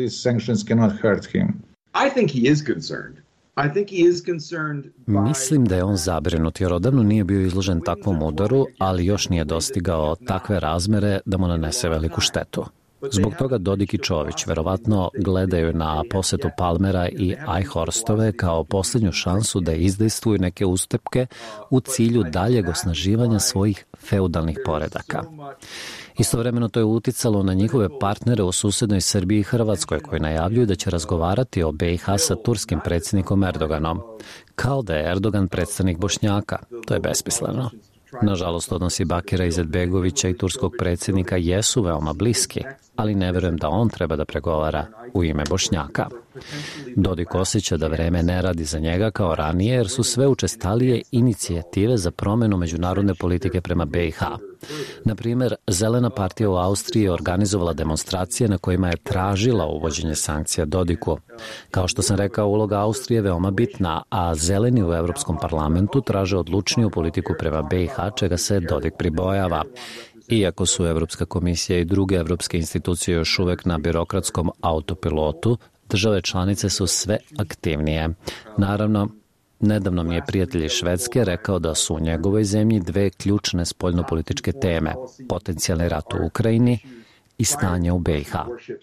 Mislim da je on zabrinut jer odavno nije bio izložen takvom udaru, ali još nije dostigao takve razmere da mu nanese veliku štetu. Zbog toga Dodik i Čović verovatno gledaju na posetu Palmera i Eichhorstove kao posljednju šansu da izdejstvuju neke ustupke u cilju daljeg osnaživanja svojih feudalnih poredaka. Istovremeno to je uticalo na njihove partnere u susednoj Srbiji i Hrvatskoj, koji najavljuju da će razgovarati o BiH sa turskim predsjednikom Erdoganom, kao da je Erdogan predstavnik Bošnjaka. To je besmisleno. Nažalost, odnosi Bakira Izetbegovića i turskog predsjednika jesu veoma bliski, ali ne verujem da on treba da pregovara u ime Bošnjaka. Dodik osjeća da vreme ne radi za njega kao ranije, jer su sve učestalije inicijative za promjenu međunarodne politike prema BiH. Na primjer, Zelena partija u Austriji je organizovala demonstracije na kojima je tražila uvođenje sankcija Dodiku. Kao što sam rekao, uloga Austrije je veoma bitna, a Zeleni u Evropskom parlamentu traže odlučniju politiku prema BiH, čega se Dodik pribojava. Iako su Evropska komisija i druge evropske institucije još uvek na birokratskom autopilotu, države članice su sve aktivnije. Naravno, nedavno mi je prijatelj iz Švedske rekao da su u njegovoj zemlji dve ključne spoljnopolitičke teme: potencijalni rat u Ukrajini i stanje u BiH.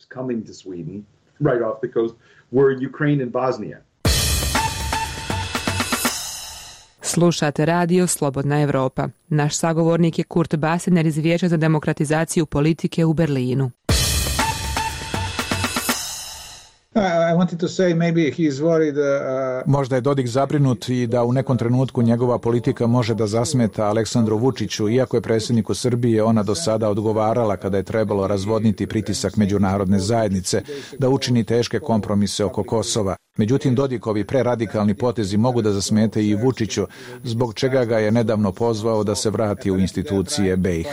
Slušate radio Slobodna Evropa. Naš sagovornik je Kurt Basener iz Vijeća za demokratizaciju politike u Berlinu. Možda je Dodik zabrinut i da u nekom trenutku njegova politika može da zasmeta Aleksandru Vučiću, iako je predsjedniku Srbije ona do sada odgovarala kada je trebalo razvodniti pritisak međunarodne zajednice da učini teške kompromise oko Kosova. Međutim, Dodikovi preradikalni potezi mogu da zasmete i Vučiću, zbog čega ga je nedavno pozvao da se vrati u institucije BiH.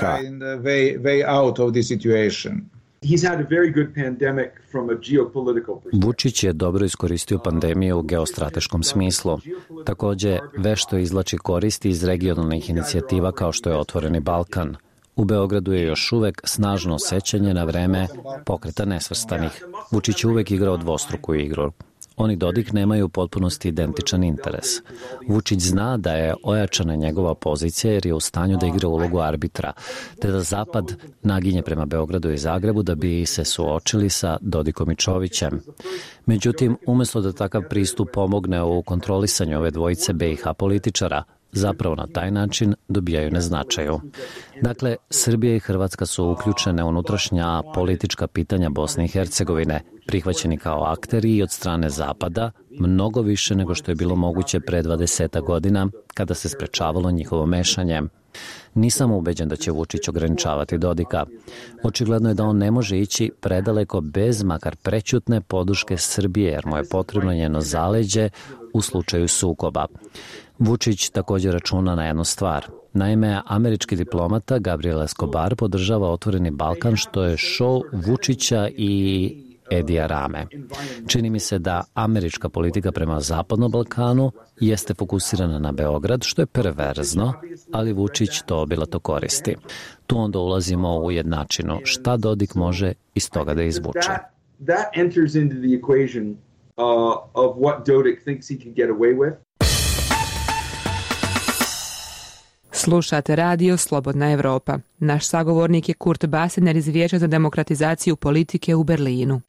Vučić je dobro iskoristio pandemiju u geostrateškom smislu. Također, vešto izvlači koristi iz regionalnih inicijativa kao što je Otvoreni Balkan. U Beogradu je još uvek snažno osjećanje na vreme Pokreta nesvrstanih. Vučić je uvek igrao dvostruku igru. On i Dodik nemaju u potpunosti identičan interes. Vučić zna da je ojačana njegova pozicija jer je u stanju da igra ulogu arbitra, te da Zapad naginje prema Beogradu i Zagrebu da bi se suočili sa Dodikom i Čovićem. Međutim, umjesto da takav pristup pomogne u kontrolisanju ove dvojice BiH političara, zapravo na taj način dobijaju na značaju. Dakle, Srbija i Hrvatska su uključene u unutrašnja politička pitanja Bosne i Hercegovine, prihvaćeni kao akteri i od strane Zapada, mnogo više nego što je bilo moguće pre 20 godina, kada se sprečavalo njihovo mešanje. Nisam ubeđen da će Vučić ograničavati Dodika. Očigledno je da on ne može ići predaleko bez makar prećutne podrške Srbije, jer mu je potrebno njeno zaleđe u slučaju sukoba. Vučić također računa na jednu stvar. Naime, američki diplomata Gabriel Escobar podržava Otvoreni Balkan, što je šou Vučića i Edija Rame. Čini mi se da američka politika prema Zapadnom Balkanu jeste fokusirana na Beograd, što je perverzno, ali Vučić to obilato koristi. Tu onda ulazimo u jednačinu. Šta Dodik može iz toga da izvuče? That enters into the equation of what Dodik thinks he can get away with. Slušate radio Slobodna Evropa. Naš sagovornik je Kurt Basener iz Vijeća za demokratizaciju politike u Berlinu.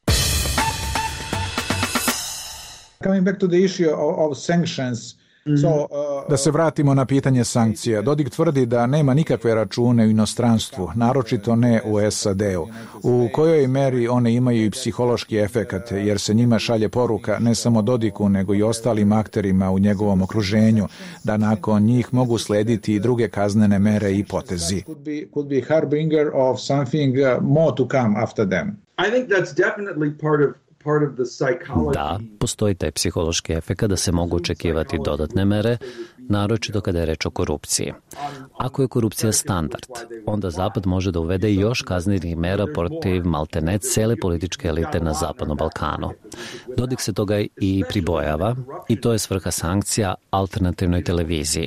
Coming back to the issue of sanctions, Da se vratimo na pitanje sankcija. Dodik tvrdi da nema nikakve račune u inostranstvu, naročito ne u SAD-u. U kojoj meri one imaju i psihološki efekat, jer se njima šalje poruka ne samo Dodiku, nego i ostalim akterima u njegovom okruženju, da nakon njih mogu slediti i druge kaznene mere i potezi. Could be harbinger of something more to come after them. I think that's definitely part of Da, postoji taj psihološki efekt da se mogu očekivati dodatne mere, naročito kada je reč o korupciji. Ako je korupcija standard, onda Zapad može da uvede još kaznenih mera protiv maltene cele političke elite na Zapadnom Balkanu. Dodik se toga i pribojava i to je svrha sankcija alternativnoj televiziji.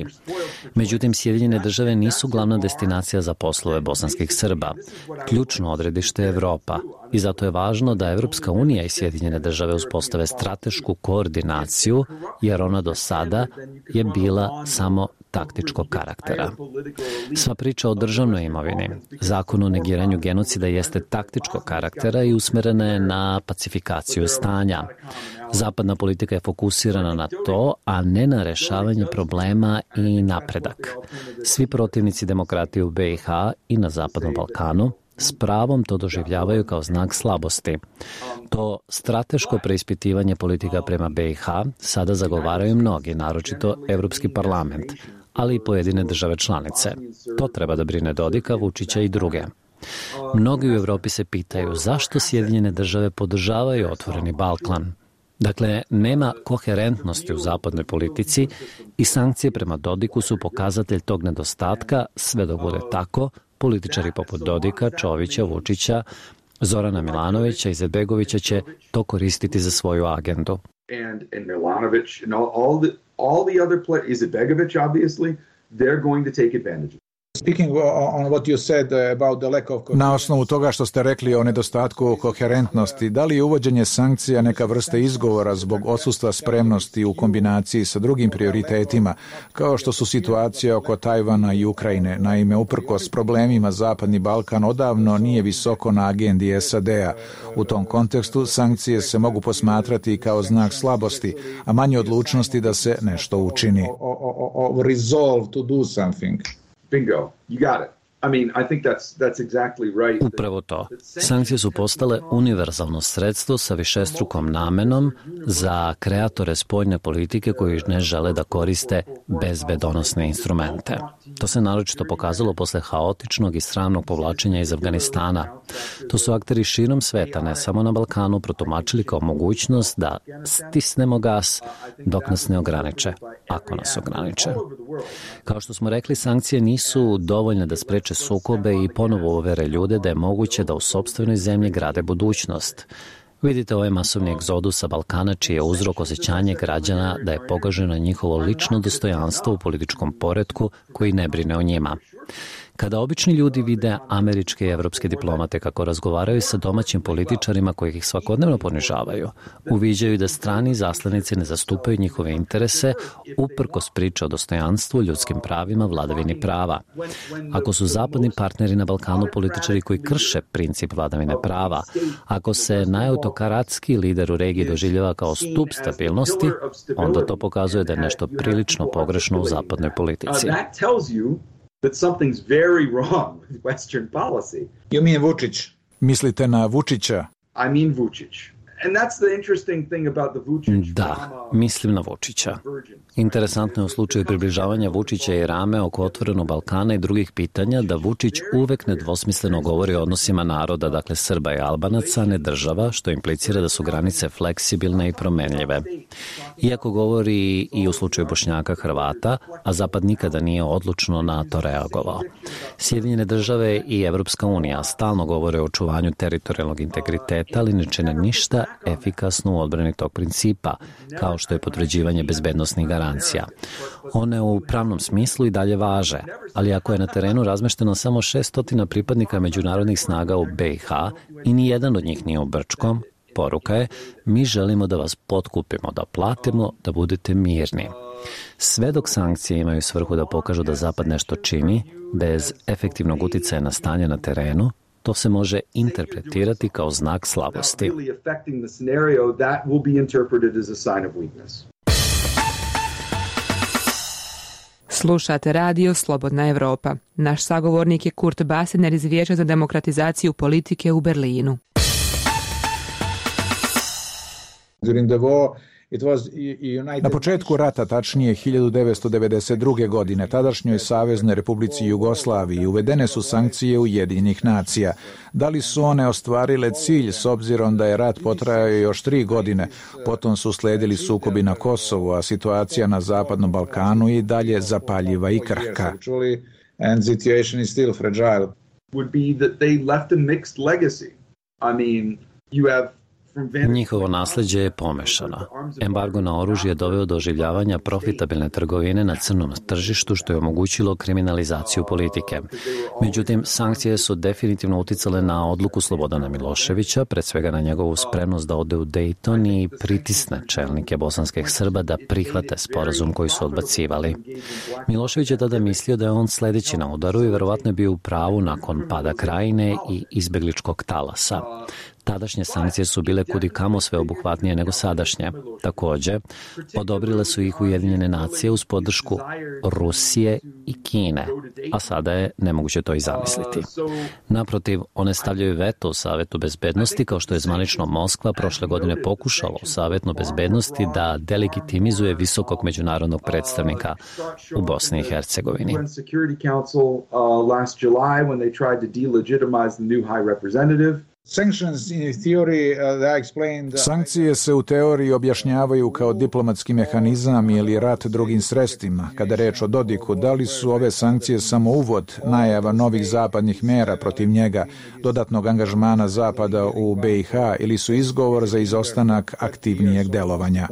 Međutim, Sjedinjene države nisu glavna destinacija za poslove bosanskih Srba. Ključno odredište je Evropa i zato je važno da Evropska unija i Sjedinjene države uspostave stratešku koordinaciju, jer ona do sada je bila samo taktičkog karaktera. Sva priča o državnoj imovini, zakon o negiranju genocida jeste taktičkog karaktera i usmerena je na pacifikaciju stanja. Zapadna politika je fokusirana na to, a ne na rešavanje problema i napredak. Svi protivnici demokratije u BiH i na Zapadnom Balkanu s pravom to doživljavaju kao znak slabosti. To strateško preispitivanje politika prema BiH sada zagovaraju mnogi, naročito Evropski parlament, ali i pojedine države članice. To treba da brine Dodika, Vučića i druge. Mnogi u Evropi se pitaju zašto Sjedinjene države podržavaju otvoreni Balkan. Dakle, nema koherentnosti u zapadnoj politici i sankcije prema Dodiku su pokazatelj tog nedostatka. Sve dok bude tako, političari poput Dodika, Čovića, Vučića, Zorana Milanovića i Izetbegovića će to koristiti za svoju agendu. And Milanović and all the other players, Izetbegović obviously, they're going to take advantage. Na osnovu toga što ste rekli o nedostatku koherentnosti, da li je uvođenje sankcija neka vrsta izgovora zbog odsustva spremnosti u kombinaciji sa drugim prioritetima, kao što su situacije oko Tajvana i Ukrajine? Naime, uprkos problemima Zapadni Balkan odavno nije visoko na agendi SAD-a. U tom kontekstu sankcije se mogu posmatrati kao znak slabosti, a manje odlučnosti da se nešto učini. Resolve to do something. Bingo, you got it. I mean, I think that's exactly right. Upravo to. Sankcije su postale univerzalno sredstvo sa višestrukom namenom za kreatore spoljne politike koji ne žele da koriste bezbedonosne instrumente. To se naročito pokazalo posle haotičnog i sramnog povlačenja iz Afganistana. To su akteri širom sveta, ne samo na Balkanu, protumačili kao mogućnost da stisnemo gas dok nas ne ograniče, ako nas ograniče. Kao što smo rekli, sankcije nisu dovoljne da spreče sukobe i ponovo uvere ljude da je moguće da u sopstvenoj zemlji grade budućnost. Vidite ovaj masovni egzodus sa Balkana, čiji je uzrok osjećanje građana da je pogaženo njihovo lično dostojanstvo u političkom poretku koji ne brine o njima. Kada obični ljudi vide američke i evropske diplomate kako razgovaraju sa domaćim političarima koji ih svakodnevno ponižavaju, uviđaju da strani izaslanici ne zastupaju njihove interese uprkos priče o dostojanstvu, ljudskim pravima, vladavini prava. Ako su zapadni partneri na Balkanu političari koji krše princip vladavine prava, ako se najautokratski lider u regiji doživljava kao stup stabilnosti, onda to pokazuje da je nešto prilično pogrešno u zapadnoj politici. That something's very wrong with Western policy. You mean Vučić? Mislite na Vučića? I mean Vučić. And that's the interesting thing about the Vučić. Da, mislim na Vučića. Interesantno je u slučaju približavanja Vučića i Rame oko otvorenog Balkana i drugih pitanja da Vučić uvek nedvosmisleno govori o odnosima naroda, dakle Srba i Albanaca, ne država, što implicira da su granice fleksibilne i promenljive. Iako govori i u slučaju Bošnjaka, Hrvata, a Zapad nikada nije odlučno na to reagovao. Sjedinjene države i Evropska unija stalno govore o očuvanju teritorijalnog integriteta, ali ne čine ništa efikasno u odbrani tog principa, kao što je potvrđivanje bezbednosnih garancija. One u pravnom smislu i dalje važe, ali ako je na terenu razmešteno samo 600 pripadnika međunarodnih snaga u BiH i ni jedan od njih nije u Brčkom, poruka je: mi želimo da vas potkupimo, da platimo, da budete mirni. Sve dok sankcije imaju svrhu da pokažu da Zapad nešto čini, bez efektivnog uticaja na stanje na terenu, to se može interpretirati kao znak slabosti. Slušate radio Slobodna Evropa. Naš sagovornik je Kurt Basener iz Vijeća za demokratizaciju politike u Berlinu. Na početku rata, tačnije 1992. godine, tadašnjoj Saveznoj Republici Jugoslaviji uvedene su sankcije Ujedinjenih nacija. Da li su one ostvarile cilj s obzirom da je rat potrajao još 3 godine, potom su sledili sukobi na Kosovu, a situacija na Zapadnom Balkanu i dalje zapaljiva i krhka. And situation is still fragile. Would be that they left a mixed legacy. I mean, you have Njihovo nasleđe je pomešano. Embargo na oružje je doveo do oživljavanja profitabilne trgovine na crnom tržištu, što je omogućilo kriminalizaciju politike. Međutim, sankcije su definitivno uticale na odluku Slobodana Miloševića, pred svega na njegovu spremnost da ode u Dejton i pritisne čelnike bosanskih Srba da prihvate sporazum koji su odbacivali. Milošević je tada mislio da je on sledeći na udaru i verovatno je bio u pravu nakon pada Krajine i izbegličkog talasa. Tadašnje sankcije su bile kudikamo sveobuhvatnije nego sadašnje. Takođe, odobrile su ih Ujedinjene nacije uz podršku Rusije i Kine, a sada je nemoguće to i zamisliti. Naprotiv, one stavljaju veto u Savetu bezbednosti, kao što je zvanično Moskva prošle godine pokušala u Savetu bezbednosti da delegitimizuje visokog međunarodnog predstavnika u Bosni i Hercegovini. Sankcije se u teoriji objašnjavaju kao diplomatski mehanizam ili rat drugim sredstvima. Kada je reč o Dodiku, da li su ove sankcije samo uvod, najava novih zapadnih mera protiv njega, dodatnog angažmana Zapada u BiH ili su izgovor za izostanak aktivnijeg delovanja?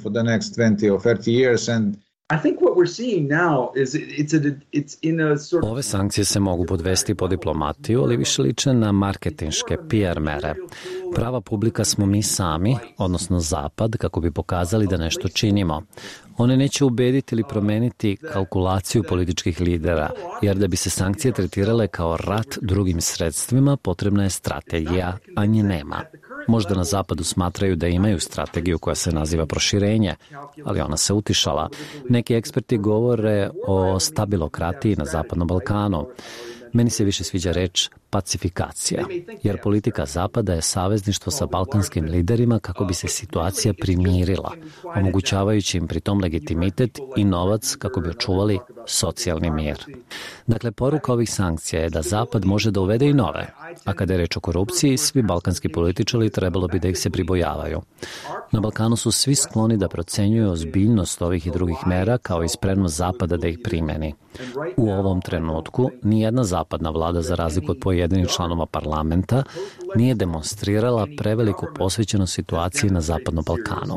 Ove sankcije se mogu podvesti po diplomatiju, ali više liče na marketinške PR mere. Prava publika smo mi sami, odnosno Zapad, kako bi pokazali da nešto činimo. One neće ubediti ili promeniti kalkulaciju političkih lidera, jer da bi se sankcije tretirale kao rat drugim sredstvima, potrebna je strategija, a nje nema. Možda na Zapadu smatraju da imaju strategiju koja se naziva proširenje, ali ona se utišala. Neki eksperti govore o stabilokratiji na Zapadnom Balkanu. Meni se više sviđa reč pacifikacija, jer politika Zapada je savezništvo sa balkanskim liderima kako bi se situacija primirila, omogućavajući im pritom legitimitet i novac kako bi očuvali socijalni mir. Dakle, poruka ovih sankcija je da Zapad može da uvede i nove, a kada je reč o korupciji, svi balkanski političari trebalo bi da ih se pribojavaju. Na Balkanu su svi skloni da procenjuju ozbiljnost ovih i drugih mera kao i spremnost Zapada da ih primeni. U ovom trenutku nijedna zapadna vlada, za razliku od pojedinih članova parlamenta, nije demonstrirala preveliku posvećenost situaciji na Zapadnom Balkanu.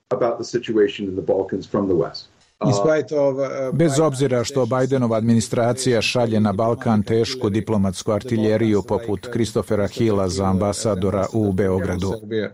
Bez obzira što Bajdenova administracija šalje na Balkan tešku diplomatsku artiljeriju poput Christophera Hilla za ambasadora u Beogradu.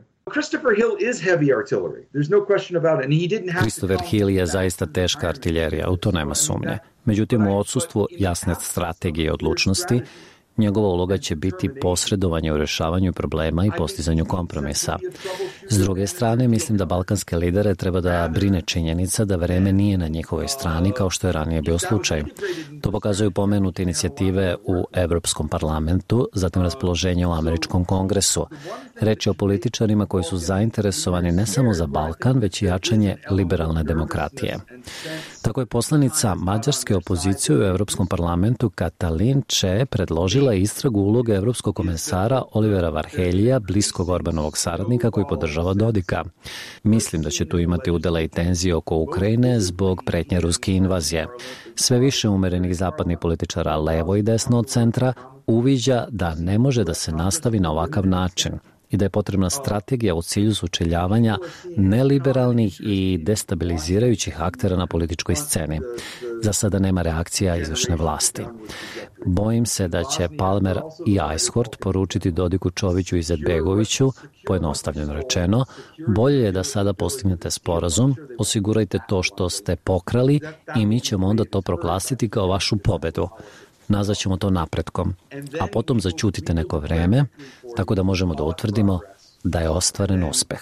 Christopher Hill je zaista teška artiljerija, u to nema sumnje. Međutim, u odsustvu jasne strategije i odlučnosti, njegova uloga će biti posredovanje u rešavanju problema i postizanju kompromisa. S druge strane, mislim da balkanske lidere treba da brine činjenica da vreme nije na njihovoj strani kao što je ranije bio slučaj. To pokazuju pomenute inicijative u Evropskom parlamentu, zatim raspoloženje u Američkom kongresu. Reč je o političarima koji su zainteresovani ne samo za Balkan, već i jačanje liberalne demokratije. Tako je poslanica mađarske opozicije u Evropskom parlamentu Katalin Če predložila istragu uloge evropskog komesara Olivera Varheljija, bliskog Orbanovog saradnika koji podržava Dodika. Mislim da će tu imati udela i tenzije oko Ukrajine zbog pretnje ruske invazije. Sve više umerenih zapadnih političara levo i desno od centra uviđa da ne može da se nastavi na ovakav način i da je potrebna strategija u cilju sučeljavanja neliberalnih i destabilizirajućih aktera na političkoj sceni. Za sada nema reakcija izvršne vlasti. Bojim se da će Palmer i Ajshort poručiti Dodiku, Čoviću i Izetbegoviću, pojednostavljeno rečeno, bolje je da sada postignete sporazum, osigurajte to što ste pokrali i mi ćemo onda to proglasiti kao vašu pobedu. Nazvaćemo to napretkom, a potom zaćutite neko vreme, tako da možemo da utvrdimo da je ostvaren uspeh.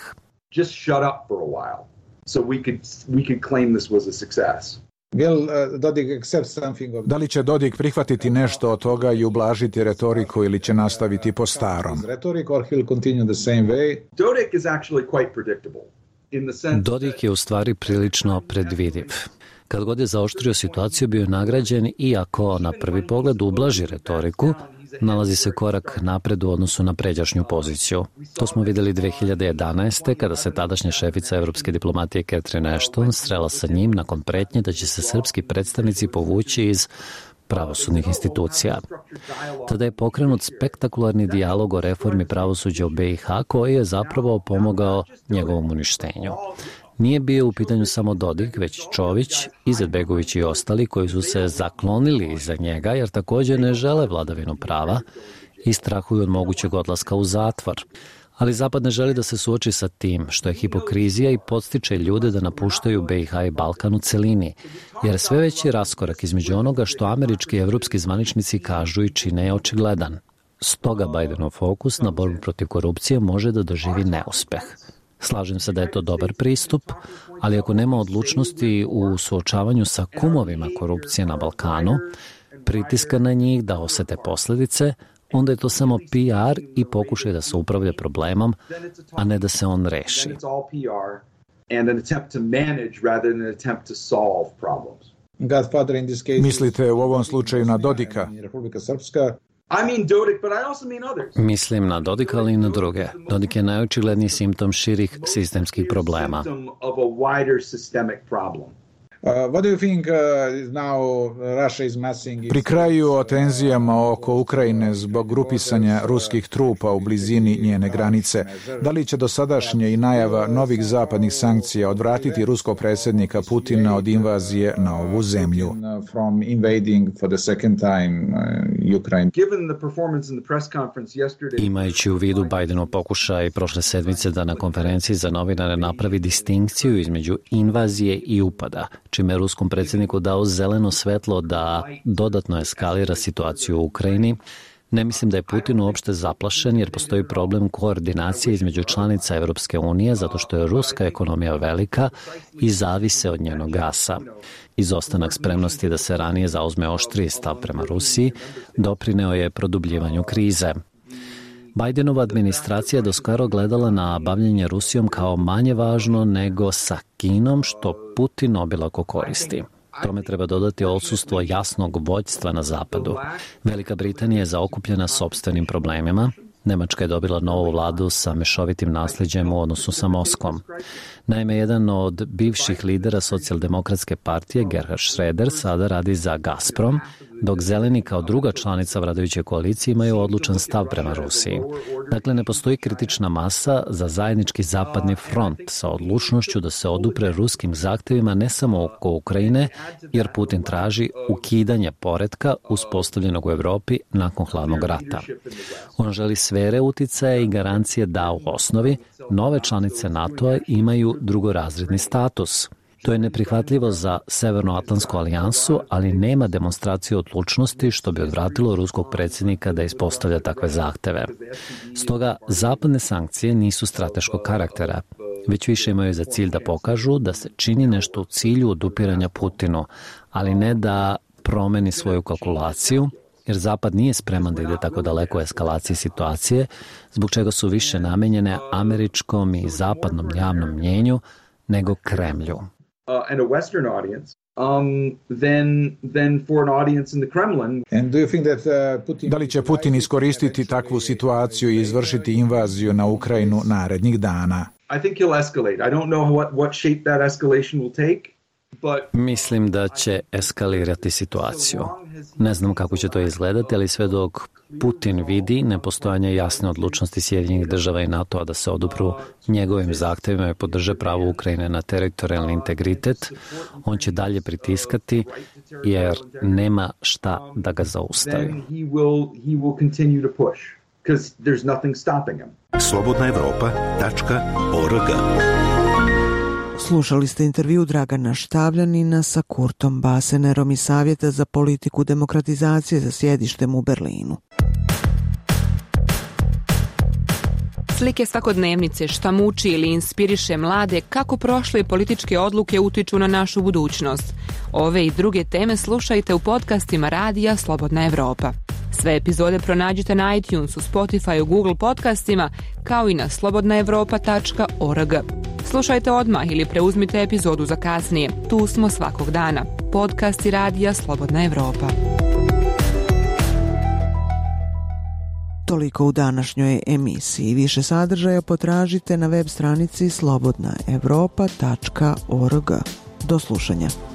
Da li će Dodik prihvatiti nešto od toga i ublažiti retoriku ili će nastaviti po starom? Dodik je u stvari prilično predvidiv. Kad god je zaoštrio situaciju, bio je nagrađen, iako na prvi pogled ublaži retoriku, nalazi se korak napred u odnosu na pređašnju poziciju. To smo videli 2011. kada se tadašnja šefica evropske diplomatije Catherine Ashton srela sa njim nakon pretnje da će se srpski predstavnici povući iz pravosudnih institucija. Tada je pokrenut spektakularni dijalog o reformi pravosuđa u BiH koji je zapravo pomogao njegovom uništenju. Nije bio u pitanju samo Dodik, već Čović, Izetbegović i ostali koji su se zaklonili iza njega jer također ne žele vladavinu prava i strahuju od mogućeg odlaska u zatvor. Ali Zapad ne želi da se suoči sa tim, što je hipokrizija i podstiče ljude da napuštaju BiH i Balkan u celini, jer sve veći raskorak između onoga što američki i evropski zvaničnici kažu i čine je očigledan. Stoga Bidenov fokus na borbu protiv korupcije može da doživi neuspeh. Slažem se da je to dobar pristup, ali ako nema odlučnosti u suočavanju sa kumovima korupcije na Balkanu, pritiska na njih da osete posljedice, onda je to samo PR i pokušaj da se upravlja problemom, a ne da se on reši. Mislite u ovom slučaju na Dodika? Mislim na Dodika, ali i na druge. Dodik je najočigledniji simptom širih sistemskih problema. Pri kraju o tenzijama oko Ukrajine zbog grupisanja ruskih trupa u blizini njene granice, da li će dosadašnje i najava novih zapadnih sankcija odvratiti ruskog predsjednika Putina od invazije na ovu zemlju? Imajući u vidu Bidenov pokušaj prošle sedmice da na konferenciji za novinare napravi distinkciju između invazije i upada, čime je ruskom predsjedniku dao zeleno svetlo da dodatno eskalira situaciju u Ukrajini, ne mislim da je Putin uopšte zaplašen jer postoji problem koordinacije između članica Evropske unije zato što je ruska ekonomija velika i zavise od njenog gasa. Izostanak spremnosti da se ranije zauzme oštriji stav prema Rusiji doprineo je produbljivanju krize. Bidenova administracija je doskoro gledala na bavljenje Rusijom kao manje važno nego sa Kinom, što Putin obilako koristi. Tome treba dodati odsustvo jasnog vođstva na zapadu. Velika Britanija je zaokupljena sopstvenim problemima. Nemačka je dobila novu vladu sa mešovitim nasljeđem u odnosu sa Moskvom. Naime, jedan od bivših lidera socijaldemokratske partije, Gerhard Schröder, sada radi za Gazprom, dok Zeleni kao druga članica vladajuće koalicije imaju odlučan stav prema Rusiji. Dakle, ne postoji kritična masa za zajednički zapadni front sa odlučnošću da se odupre ruskim zahtevima ne samo oko Ukrajine, jer Putin traži ukidanje poretka uspostavljenog u Evropi nakon hladnog rata. On želi sfere uticaja i garancije da u osnovi nove članice NATO-a imaju drugorazredni status. To je neprihvatljivo za Severnoatlantsku alijansu, ali nema demonstracije odlučnosti što bi odvratilo ruskog predsjednika da ispostavlja takve zahteve. Stoga, zapadne sankcije nisu strateškog karaktera, već više imaju za cilj da pokažu da se čini nešto u cilju odupiranja Putinu, ali ne da promeni svoju kalkulaciju, jer Zapad nije spreman da ide tako daleko u eskalaciji situacije, zbog čega su više namenjene američkom i zapadnom javnom mnjenju nego Kremlju. And a Western audience, than for an audience in the Kremlin. And do you think that Putin... Da li će Putin iskoristiti takvu situaciju i izvršiti invaziju na Ukrajinu narednih dana? I think he'll escalate. I don't know what shape that escalation will take. Mislim da će eskalirati situaciju. Ne znam kako će to izgledati, ali sve dok Putin vidi nepostojanje jasne odlučnosti Sjedinjenih država i NATO-a da se odupru njegovim zahtevima i podrže pravo Ukrajine na teritorijalni integritet, on će dalje pritiskati jer nema šta da ga zaustavi. slobodnaevropa.org. Slušali ste intervju Dragana Štavljanina sa Kurtom Basenerom iz Savjeta za politiku demokratizacije za sjedištem u Berlinu. Slike svakodnevnice, šta muči ili inspiriše mlade, kako prošle političke odluke utiču na našu budućnost. Ove i druge teme slušajte u podcastima Radija Slobodna Evropa. Sve epizode pronađite na iTunesu, Spotify, Google podcastima, kao i na slobodnaevropa.org. Slušajte odmah ili preuzmite epizodu za kasnije. Tu smo svakog dana. Podcasti Radija Slobodna Evropa. Toliko u današnjoj emisiji. Više sadržaja potražite na web stranici slobodnaevropa.org. Do slušanja.